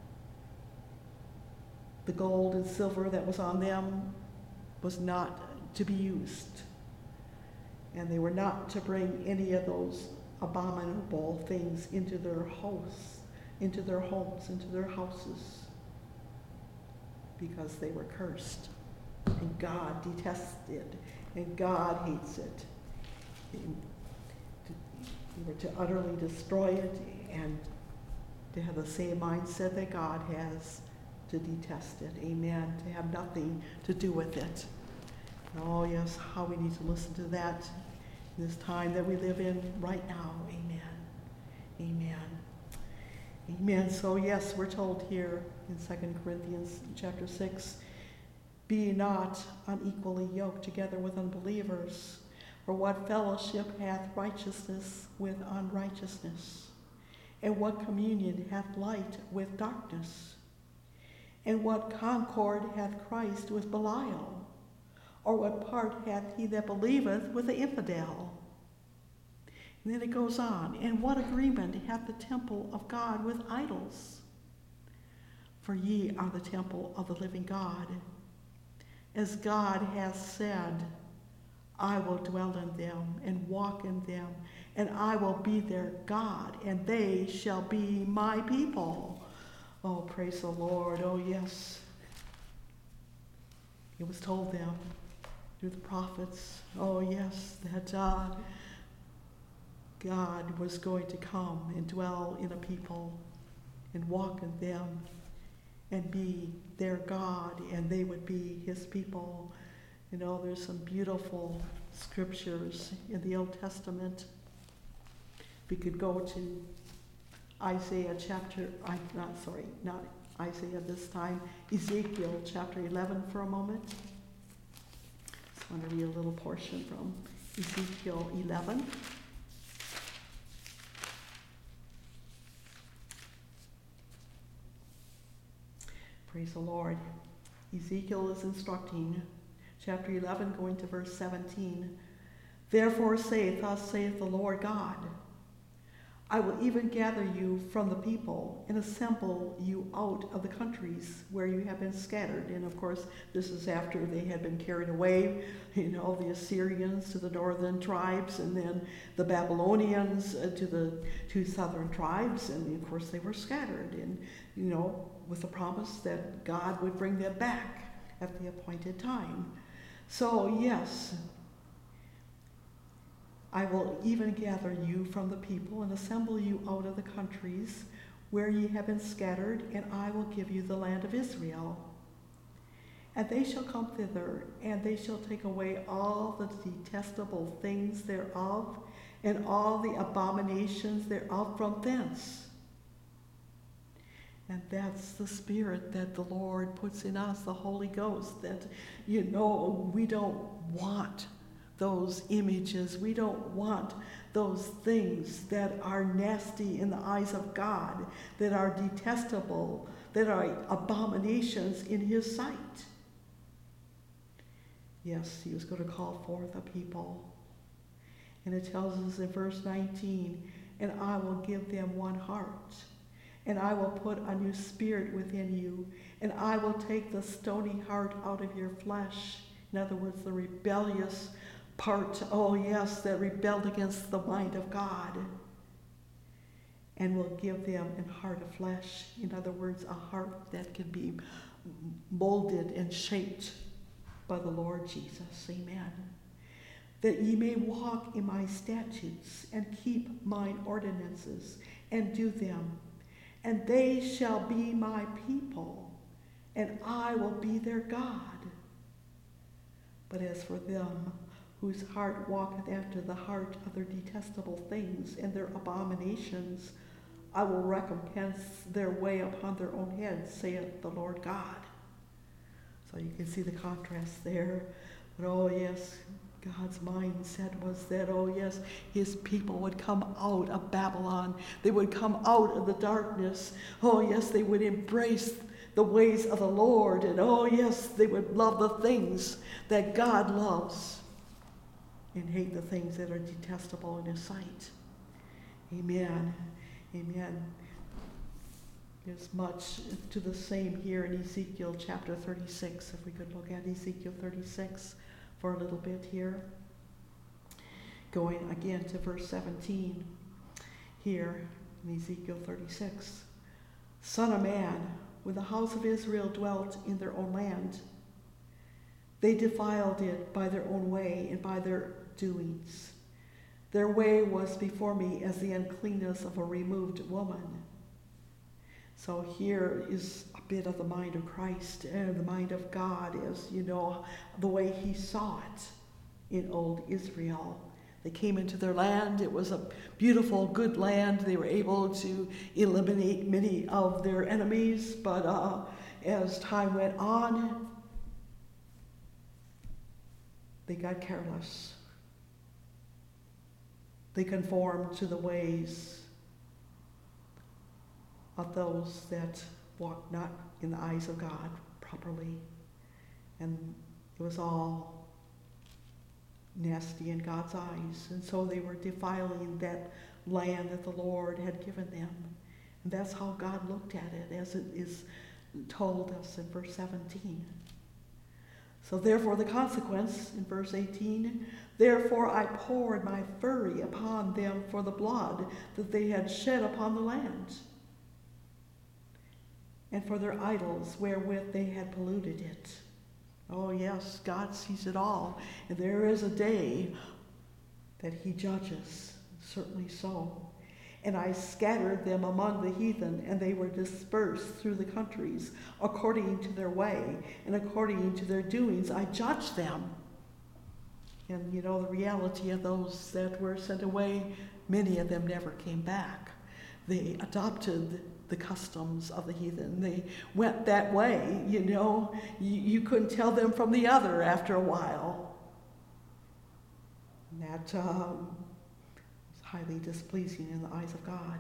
S2: The gold and silver that was on them was not to be used. And they were not to bring any of those abominable things into their house, into their homes, into their houses, because they were cursed. And God detests it, and God hates it. They were to utterly destroy it and to have the same mindset that God has, to detest it. Amen. To have nothing to do with it. Oh yes, how we need to listen to that in this time that we live in right now. Amen. Amen. Amen. So yes, we're told here in 2 Corinthians chapter 6, be not unequally yoked together with unbelievers. For what fellowship hath righteousness with unrighteousness? And what communion hath light with darkness? And what concord hath Christ with Belial? Or what part hath he that believeth with the infidel? And then it goes on, and what agreement hath the temple of God with idols? For ye are the temple of the living God. As God hath said, I will dwell in them and walk in them, and I will be their God, and they shall be my people. Oh, praise the Lord. Oh, yes. It was told them through the prophets, oh, yes, that God was going to come and dwell in a people and walk in them and be their God, and they would be his people. You know, there's some beautiful scriptures in the Old Testament. We could go to Isaiah chapter, not Isaiah this time, Ezekiel chapter 11 for a moment. Just want to read a little portion from Ezekiel 11. Praise the Lord. Ezekiel is instructing, chapter 11, going to verse 17. Therefore thus saith the Lord God, I will even gather you from the people and assemble you out of the countries where you have been scattered. And of course, this is after they had been carried away, the Assyrians to the northern tribes, and then the Babylonians to the two southern tribes. And of course, they were scattered, and with the promise that God would bring them back at the appointed time. So yes, I will even gather you from the people and assemble you out of the countries where ye have been scattered, and I will give you the land of Israel. And they shall come thither, and they shall take away all the detestable things thereof, and all the abominations thereof from thence. And that's the spirit that the Lord puts in us, the Holy Ghost, that, we don't want those images. We don't want those things that are nasty in the eyes of God, that are detestable, that are abominations in his sight. Yes, he was going to call forth a people. And it tells us in verse 19, and I will give them one heart, and I will put a new spirit within you, and I will take the stony heart out of your flesh. In other words, the rebellious part, that rebelled against the mind of God, and will give them a heart of flesh. In other words, a heart that can be molded and shaped by the Lord Jesus. Amen. That ye may walk in my statutes and keep mine ordinances and do them, and they shall be my people, and I will be their God. But as for them, whose heart walketh after the heart of their detestable things and their abominations, I will recompense their way upon their own heads, saith the Lord God. So you can see the contrast there. But God's mindset was that, his people would come out of Babylon. They would come out of the darkness. They would embrace the ways of the Lord. And they would love the things that God loves and hate the things that are detestable in his sight. Amen. Amen. There's much to the same here in Ezekiel chapter 36. If we could look at Ezekiel 36 for a little bit here. Going again to verse 17 here in Ezekiel 36. Son of man, when the house of Israel dwelt in their own land, they defiled it by their own way and by their doings. Their way was before me as the uncleanness of a removed woman. So here is a bit of the mind of Christ and the mind of God, as you know, the way he saw it in old Israel. They came into their land. It was a beautiful, good land. They were able to eliminate many of their enemies, but as time went on, they got careless. They conformed to the ways of those that walk not in the eyes of God properly. And it was all nasty in God's eyes. And so they were defiling that land that the Lord had given them. And that's how God looked at it, as it is told us in verse 17. So therefore the consequence in verse 18, therefore I poured my fury upon them for the blood that they had shed upon the land, and for their idols wherewith they had polluted it. Oh yes, God sees it all. And there is a day that he judges, certainly so. And I scattered them among the heathen, and they were dispersed through the countries, according to their way, and according to their doings I judged them. And you know, the reality of those that were sent away, many of them never came back. They adopted the customs of the heathen. They went that way, you know. You couldn't tell them from the other after a while. And that was highly displeasing in the eyes of God.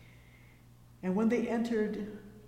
S2: And when they entered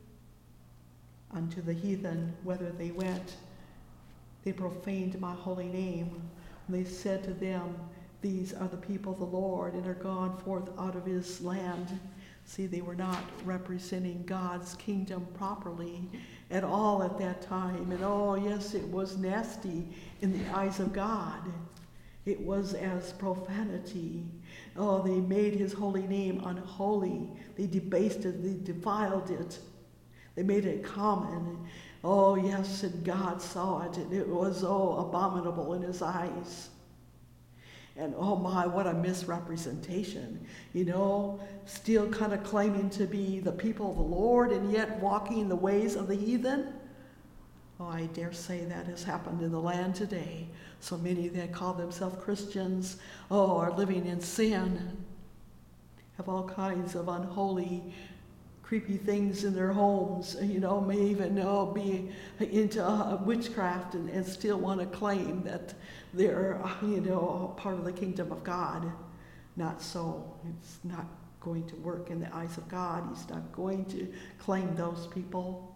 S2: unto the heathen, whither they went, they profaned my holy name. And they said to them, these are the people of the Lord, and are gone forth out of his land. See, they were not representing God's kingdom properly at all at that time. And oh, yes, it was nasty in the eyes of God. It was as profanity. Oh, they made his holy name unholy. They debased it. They defiled it. They made it common. Oh, yes, and God saw it. And it was, abominable in his eyes. And oh my, what a misrepresentation, you know, still kind of claiming to be the people of the Lord and yet walking in the ways of the heathen. Oh, I dare say that has happened in the land today. So many that call themselves Christians, are living in sin, have all kinds of unholy, creepy things in their homes, you know, may even be into witchcraft and still want to claim that they're, part of the kingdom of God. Not so. It's not going to work in the eyes of God. He's not going to claim those people.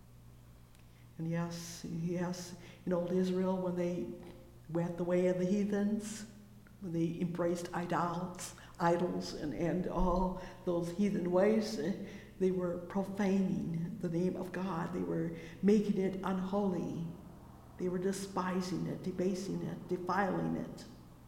S2: And yes, in old Israel, when they went the way of the heathens, when they embraced idols and all those heathen ways, they were profaning the name of God. They were making it unholy. They were despising it, debasing it, defiling it.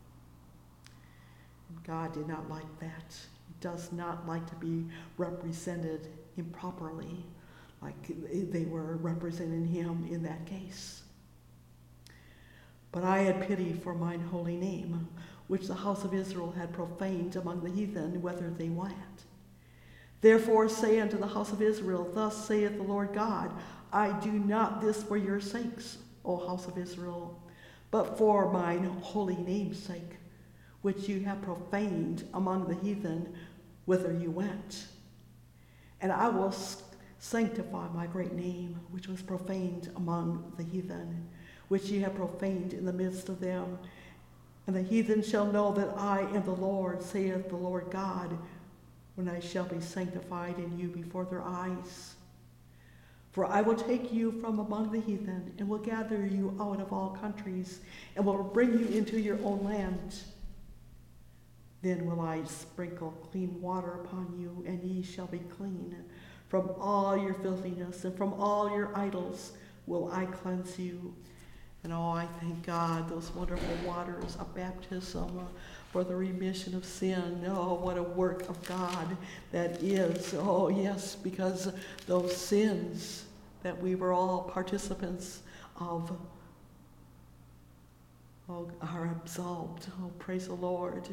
S2: And God did not like that. He does not like to be represented improperly, like they were representing him in that case. But I had pity for mine holy name, which the house of Israel had profaned among the heathen, whither they went. Therefore say unto the house of Israel, thus saith the Lord God, I do not this for your sakes, O house of Israel, but for mine holy name's sake, which you have profaned among the heathen, whither you went. And I will sanctify my great name, which was profaned among the heathen, which ye have profaned in the midst of them. And the heathen shall know that I am the Lord, saith the Lord God, when I shall be sanctified in you before their eyes. For I will take you from among the heathen, and will gather you out of all countries, and will bring you into your own land. Then will I sprinkle clean water upon you, and ye shall be clean. From all your filthiness and from all your idols will I cleanse you. And oh, I thank God, those wonderful waters of baptism for the remission of sin. Oh, what a work of God that is. Oh, yes, because those sins that we were all participants of are absolved. Oh, praise the Lord.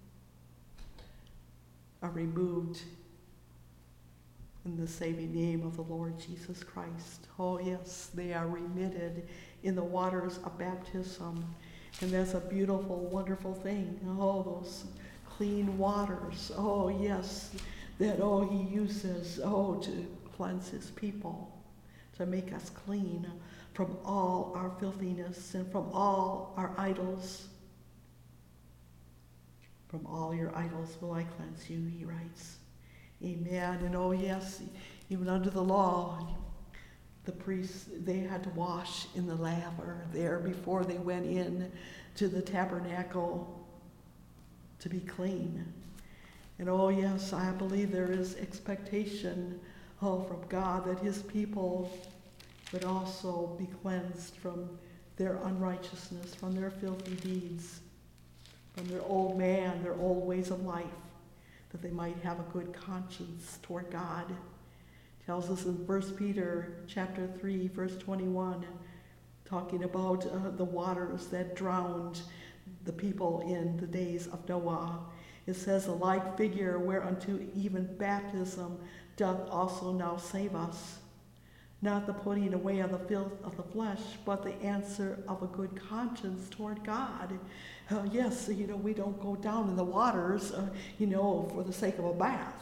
S2: Are removed in the saving name of the Lord Jesus Christ. Oh, yes, they are remitted in the waters of baptism. And that's a beautiful, wonderful thing. Oh, those clean waters. Oh, yes, that, he uses, to cleanse his people, to make us clean from all our filthiness and from all our idols. From all your idols will I cleanse you, he writes. Amen. And oh yes, even under the law, the priests, they had to wash in the laver there before they went in to the tabernacle to be clean. And oh yes, I believe there is expectation from God that his people would also be cleansed from their unrighteousness, from their filthy deeds, from their old man, their old ways of life, that they might have a good conscience toward God. It tells us in 1 Peter chapter 3, verse 21, talking about the waters that drowned the people in the days of Noah. It says, a like figure whereunto even baptism doth also now save us. Not the putting away of the filth of the flesh, but the answer of a good conscience toward God. Yes, we don't go down in the waters, for the sake of a bath.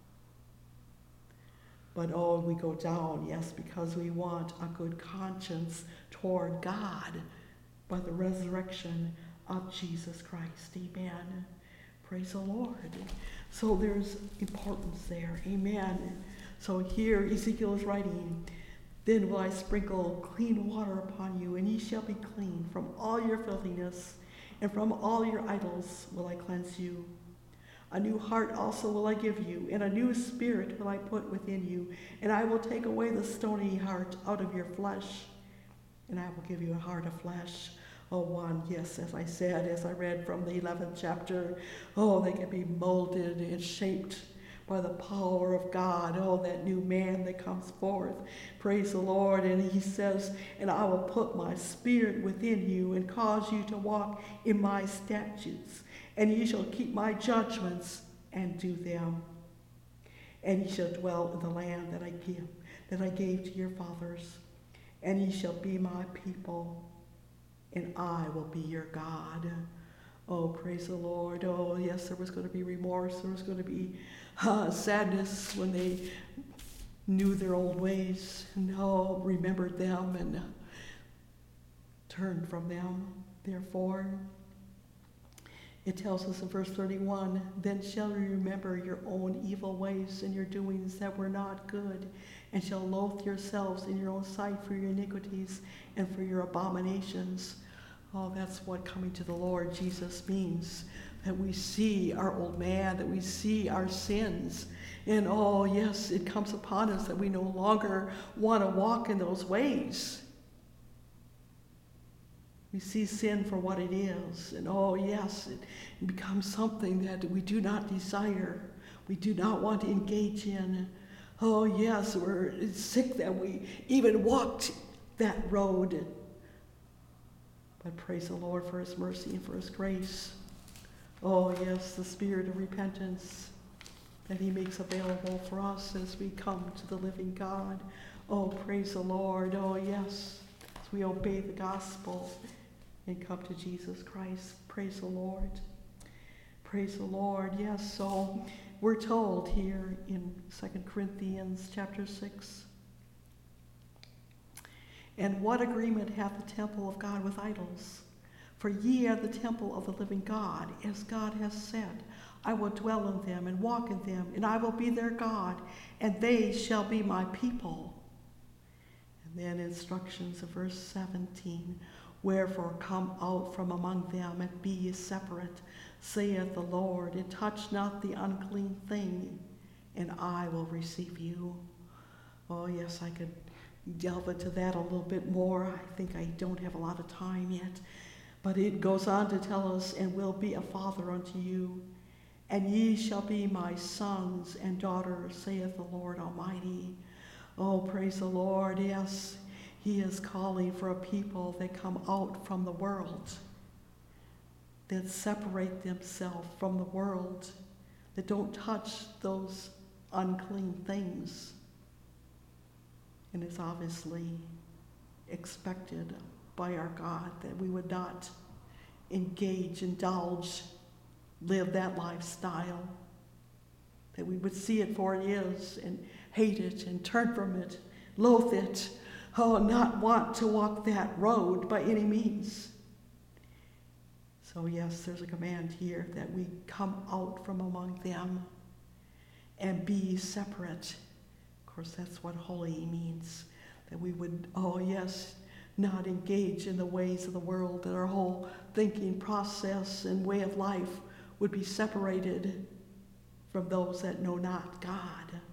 S2: But we go down, yes, because we want a good conscience toward God by the resurrection of Jesus Christ. Amen. Praise the Lord. So there's importance there. Amen. So here Ezekiel is writing, then will I sprinkle clean water upon you, and ye shall be clean from all your filthiness, and from all your idols will I cleanse you. A new heart also will I give you, and a new spirit will I put within you, and I will take away the stony heart out of your flesh, and I will give you a heart of flesh. One, yes, as I said, as I read from the 11th chapter, they can be molded and shaped by the power of God. That new man that comes forth. Praise the Lord. And he says, and I will put my spirit within you and cause you to walk in my statutes. And ye shall keep my judgments and do them. And ye shall dwell in the land that I gave to your fathers. And ye shall be my people, and I will be your God. Oh, praise the Lord. Oh, yes, there was going to be remorse. There was going to be sadness when they knew their old ways and remembered them and turned from them. Therefore, it tells us in verse 31, then shall you remember your own evil ways and your doings that were not good, and shall loathe yourselves in your own sight for your iniquities and for your abominations. That's what coming to the Lord Jesus means, that we see our old man, that we see our sins. And yes, it comes upon us that we no longer want to walk in those ways. We see sin for what it is. And yes, it becomes something that we do not desire. We do not want to engage in. Yes, we're sick that we even walked that road. But praise the Lord for his mercy and for his grace. Yes, the spirit of repentance that he makes available for us as we come to the living God. Praise the Lord. Yes, as we obey the gospel and come to Jesus Christ. Praise the Lord. Praise the Lord. Yes, so we're told here in 2 Corinthians chapter 6, and what agreement hath the temple of God with idols? For ye are the temple of the living God, as God has said, I will dwell in them and walk in them, and I will be their God, and they shall be my people. And then instructions of verse 17, wherefore come out from among them and be ye separate, saith the Lord, and touch not the unclean thing, and I will receive you. Oh, yes, I could delve into that a little bit more. I think I don't have a lot of time yet. But it goes on to tell us, and will be a father unto you, and ye shall be my sons and daughters, saith the Lord Almighty. Oh, praise the Lord. Yes, he is calling for a people that come out from the world, that separate themselves from the world, that don't touch those unclean things. And it's obviously expected by our God that we would not engage, indulge, live that lifestyle, that we would see it for it is and hate it and turn from it, loathe it, not want to walk that road by any means. So yes, there's a command here that we come out from among them and be separate. Of course, that's what holy means, that we would, not engage in the ways of the world, that our whole thinking process and way of life would be separated from those that know not God. And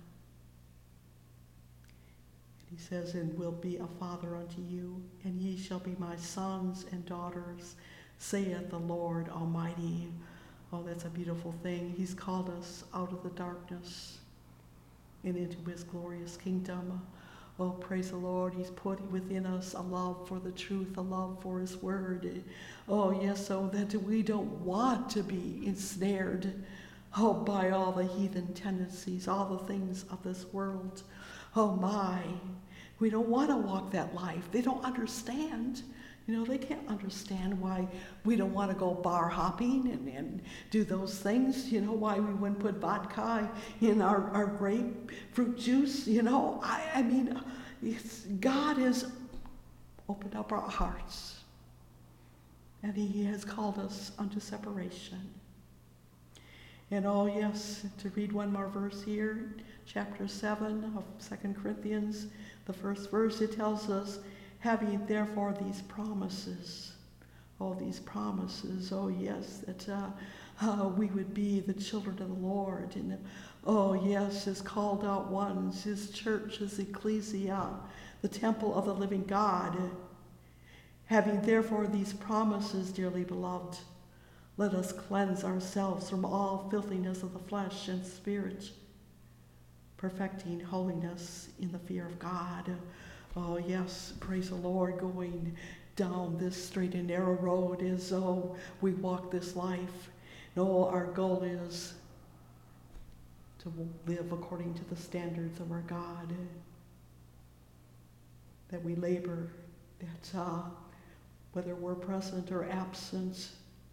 S2: he says, and will be a father unto you, and ye shall be my sons and daughters, saith the Lord Almighty. Oh, that's a beautiful thing. He's called us out of the darkness and into his glorious kingdom. Oh, praise the Lord. He's put within us a love for the truth, a love for his word. Oh, yes, so that we don't want to be ensnared, by all the heathen tendencies, all the things of this world. Oh, my. We don't want to walk that life. They don't understand. They can't understand why we don't want to go bar hopping and do those things. Why we wouldn't put vodka in our grapefruit juice. I mean, God has opened up our hearts, and he has called us unto separation. And oh yes, to read one more verse here, chapter 7 of 2 Corinthians, the first verse, it tells us, having therefore these promises, oh yes, that we would be the children of the Lord, and oh yes, his called out ones, his church, his ecclesia, the temple of the living God. Having therefore these promises, dearly beloved, let us cleanse ourselves from all filthiness of the flesh and spirit, perfecting holiness in the fear of God. Oh yes, praise the Lord, going down this straight and narrow road as we walk this life. No, our goal is to live according to the standards of our God, that we labor, that whether we're present or absent,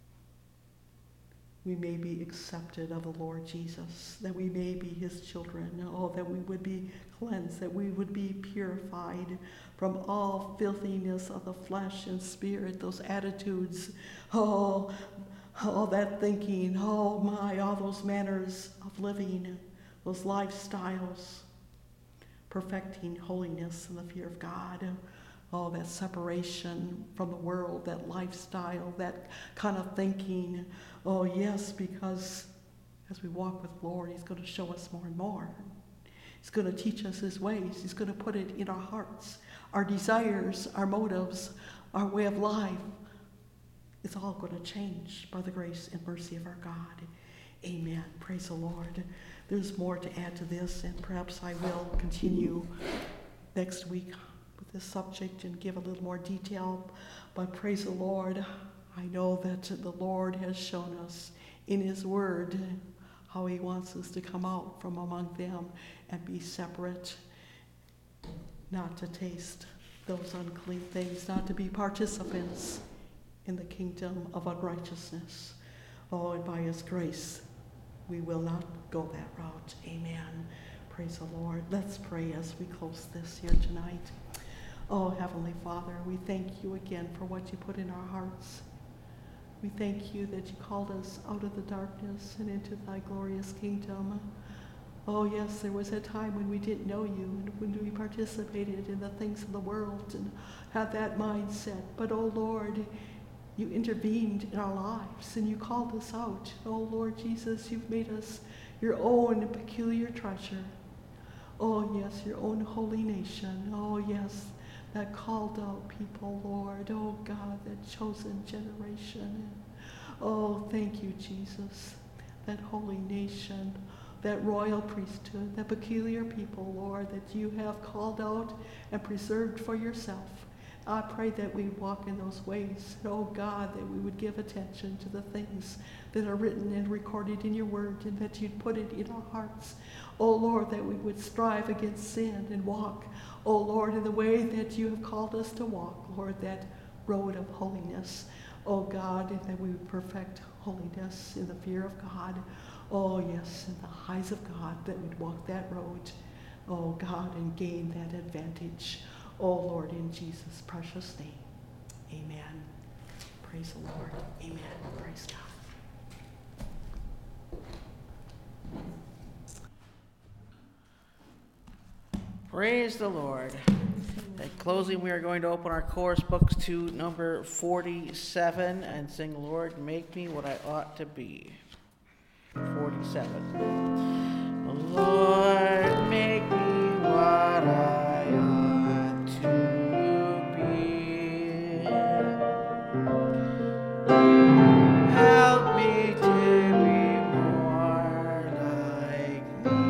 S2: we may be accepted of the Lord Jesus, that we may be his children, that we would be cleansed, that we would be purified from all filthiness of the flesh and spirit, those attitudes, all that thinking, all those manners of living, those lifestyles, perfecting holiness in the fear of God. Oh, that separation from the world, that lifestyle, that kind of thinking. Oh, yes, because as we walk with the Lord, he's going to show us more and more. He's going to teach us his ways. He's going to put it in our hearts, our desires, our motives, our way of life. It's all going to change by the grace and mercy of our God. Amen. Praise the Lord. There's more to add to this, and perhaps I will continue next week with this subject and give a little more detail. But praise the Lord, I know that the Lord has shown us in his word how he wants us to come out from among them and be separate, not to taste those unclean things, not to be participants in the kingdom of unrighteousness. Oh, and by his grace, we will not go that route. Amen. Praise the Lord. Let's pray as we close this here tonight. Oh, Heavenly Father, we thank you again for what you put in our hearts. We thank you that you called us out of the darkness and into thy glorious kingdom. Oh, yes, there was a time when we didn't know you and when we participated in the things of the world and had that mindset. But, oh, Lord, you intervened in our lives and you called us out. Oh, Lord Jesus, you've made us your own peculiar treasure. Oh, yes, your own holy nation. Oh, yes, that called out people, Lord. Oh, God, that chosen generation. Oh, thank you, Jesus, that holy nation, that royal priesthood, that peculiar people, Lord, that you have called out and preserved for yourself. I pray that we walk in those ways. Oh, God, that we would give attention to the things that are written and recorded in your word, and that you'd put it in our hearts. Oh, Lord, that we would strive against sin and walk, oh, Lord, in the way that you have called us to walk, Lord, that road of holiness. Oh, God, and that we would perfect holiness in the fear of God. Oh, yes, in the eyes of God, that we'd walk that road, oh, God, and gain that advantage. Oh, Lord, in Jesus' precious name, amen. Praise the Lord. Amen. Praise God.
S1: Praise the Lord. At closing, we are going to open our chorus books to number 47 and sing, Lord, make me what I ought to be. 47. Lord, make me what I ought to be. Help me to be more like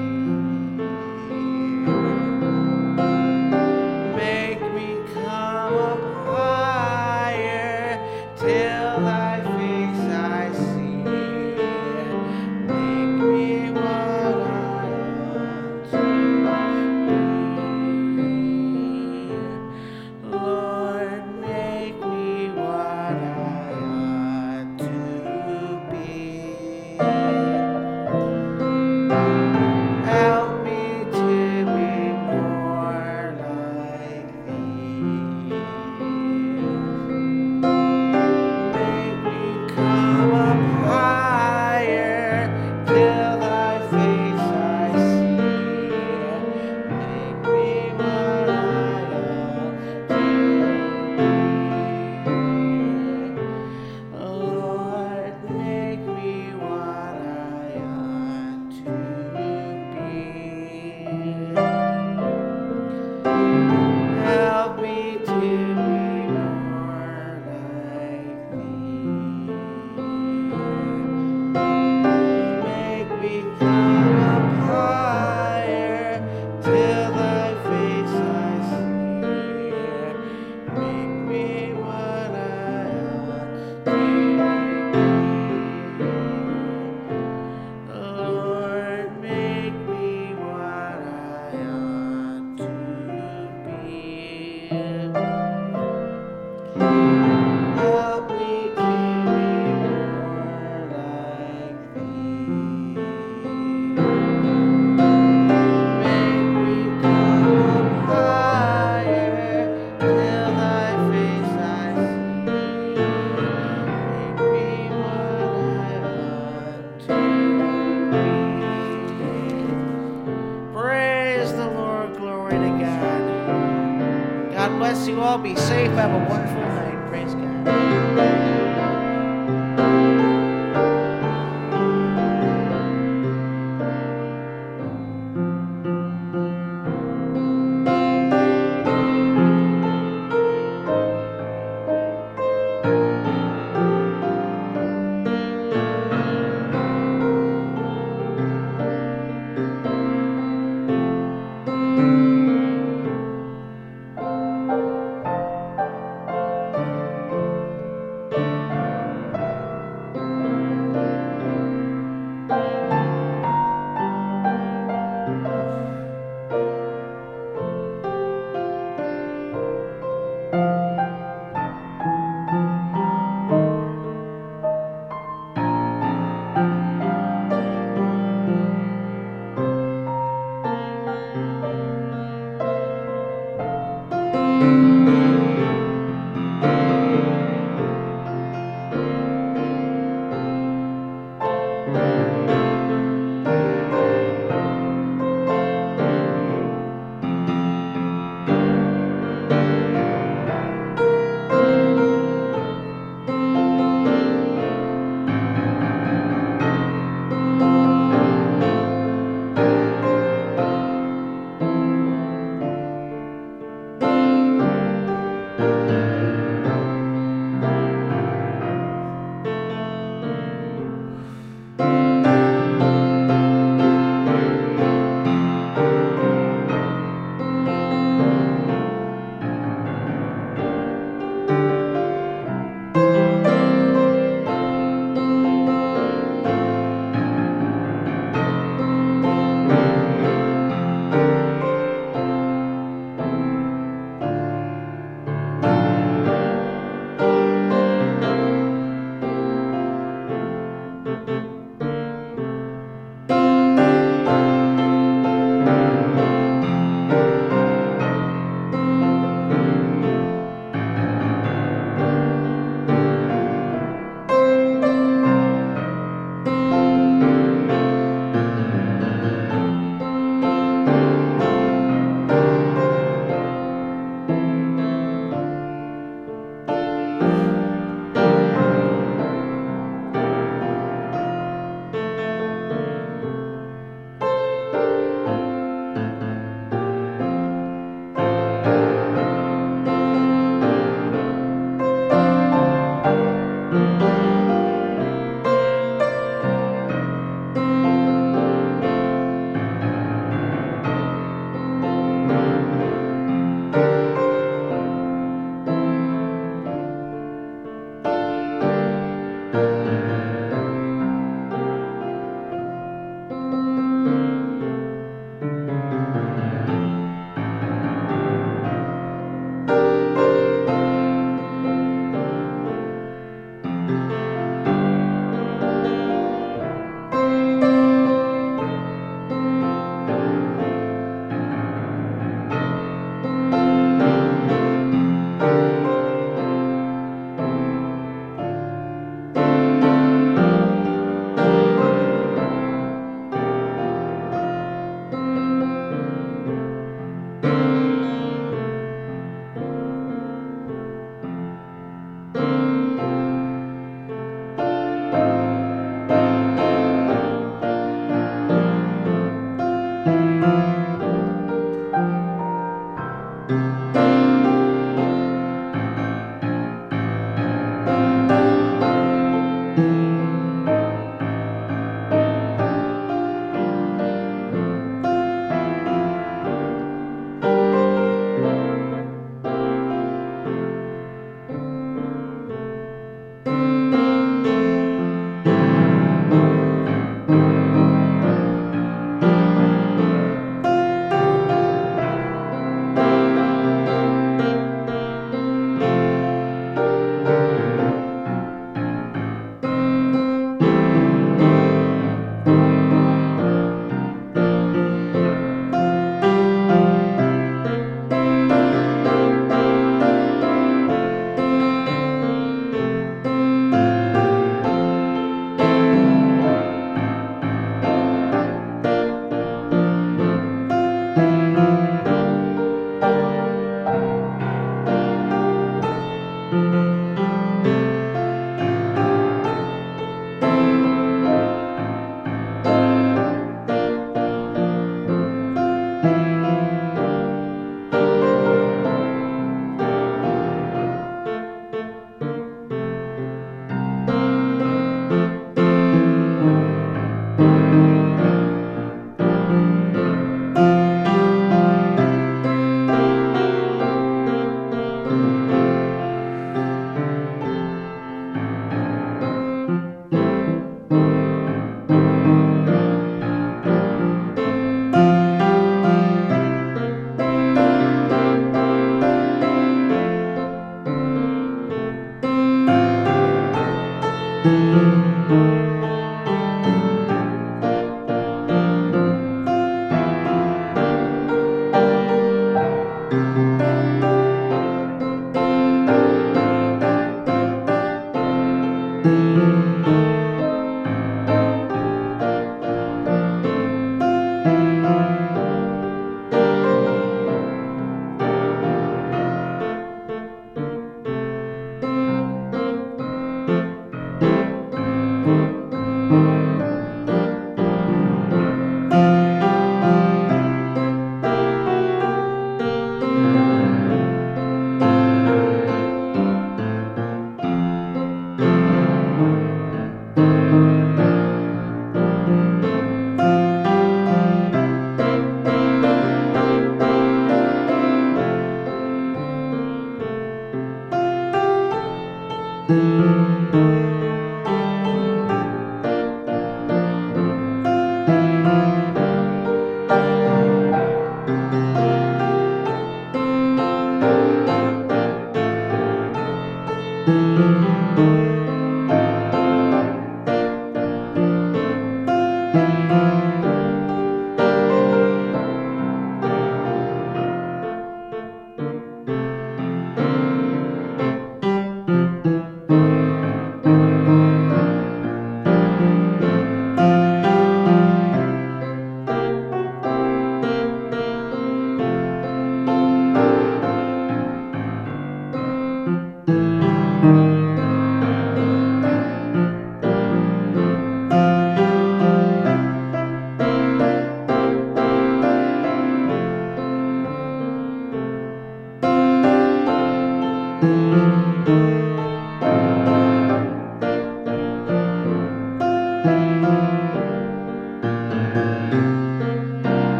S1: thee. Make me come up higher till thy face I see. Make me what I ought to be. Lord, make me what I ought to be. Help me to be more like thee. Make me come up higher till thy face I see. Make me what I ought to be. Lord, make me what I ought to be. Help me to be more like thee. Make me come up higher till thy face I see. Make me what I ought to be. Lord, make me what I ought to be. Help me to be more like thee. Make me come up higher till thy face I see. Make me what I ought to be. Praise the Lord, glory to God. God bless you all. Be safe. Have a wonderful night. Praise God.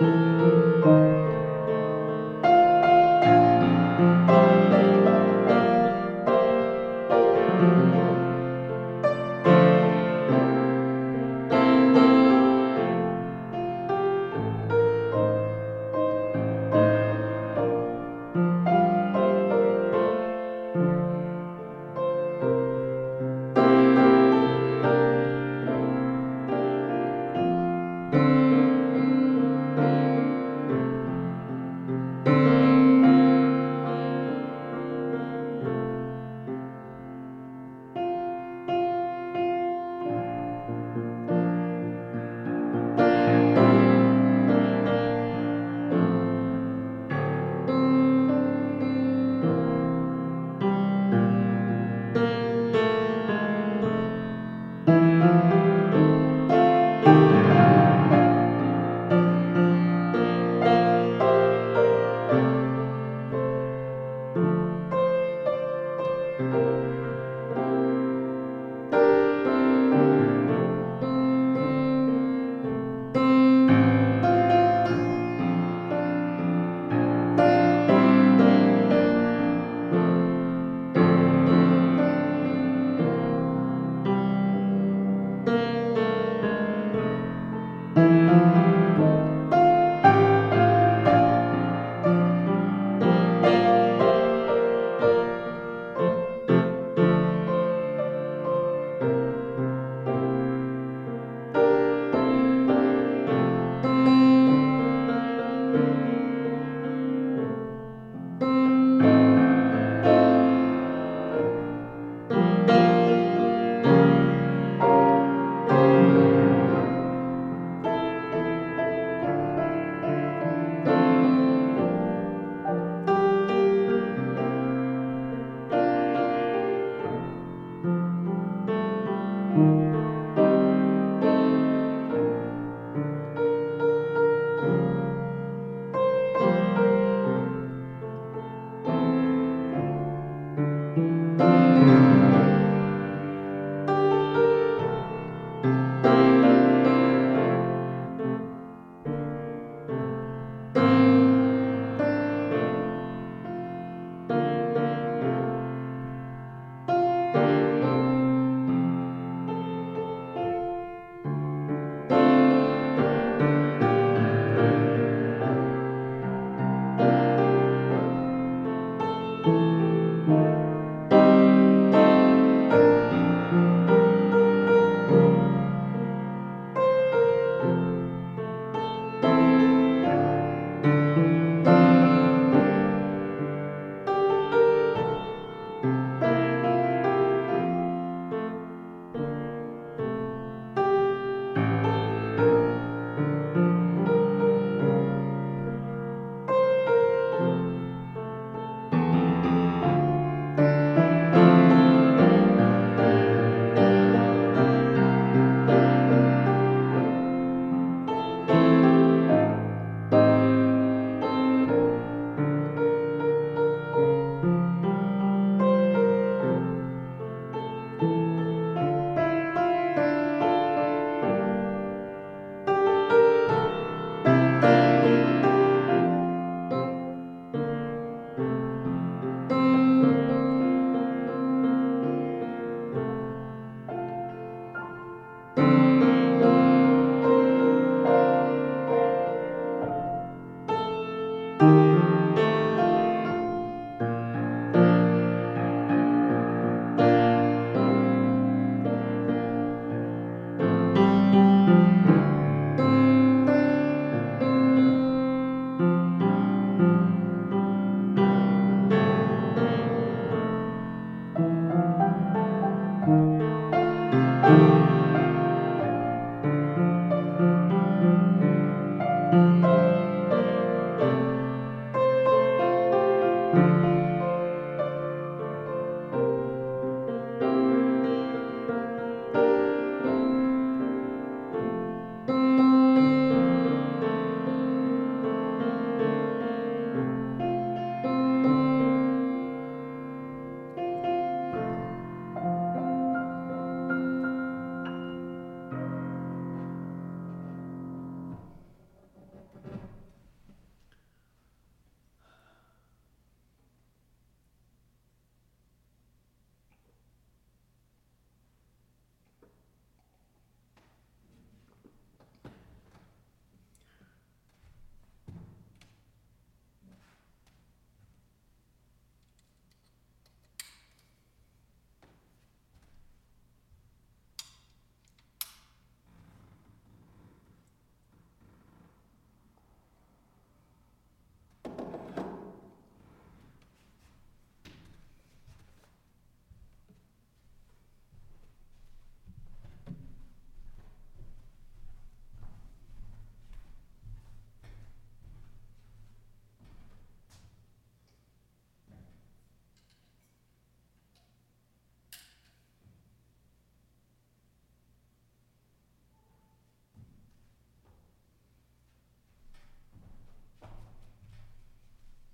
S2: Amen.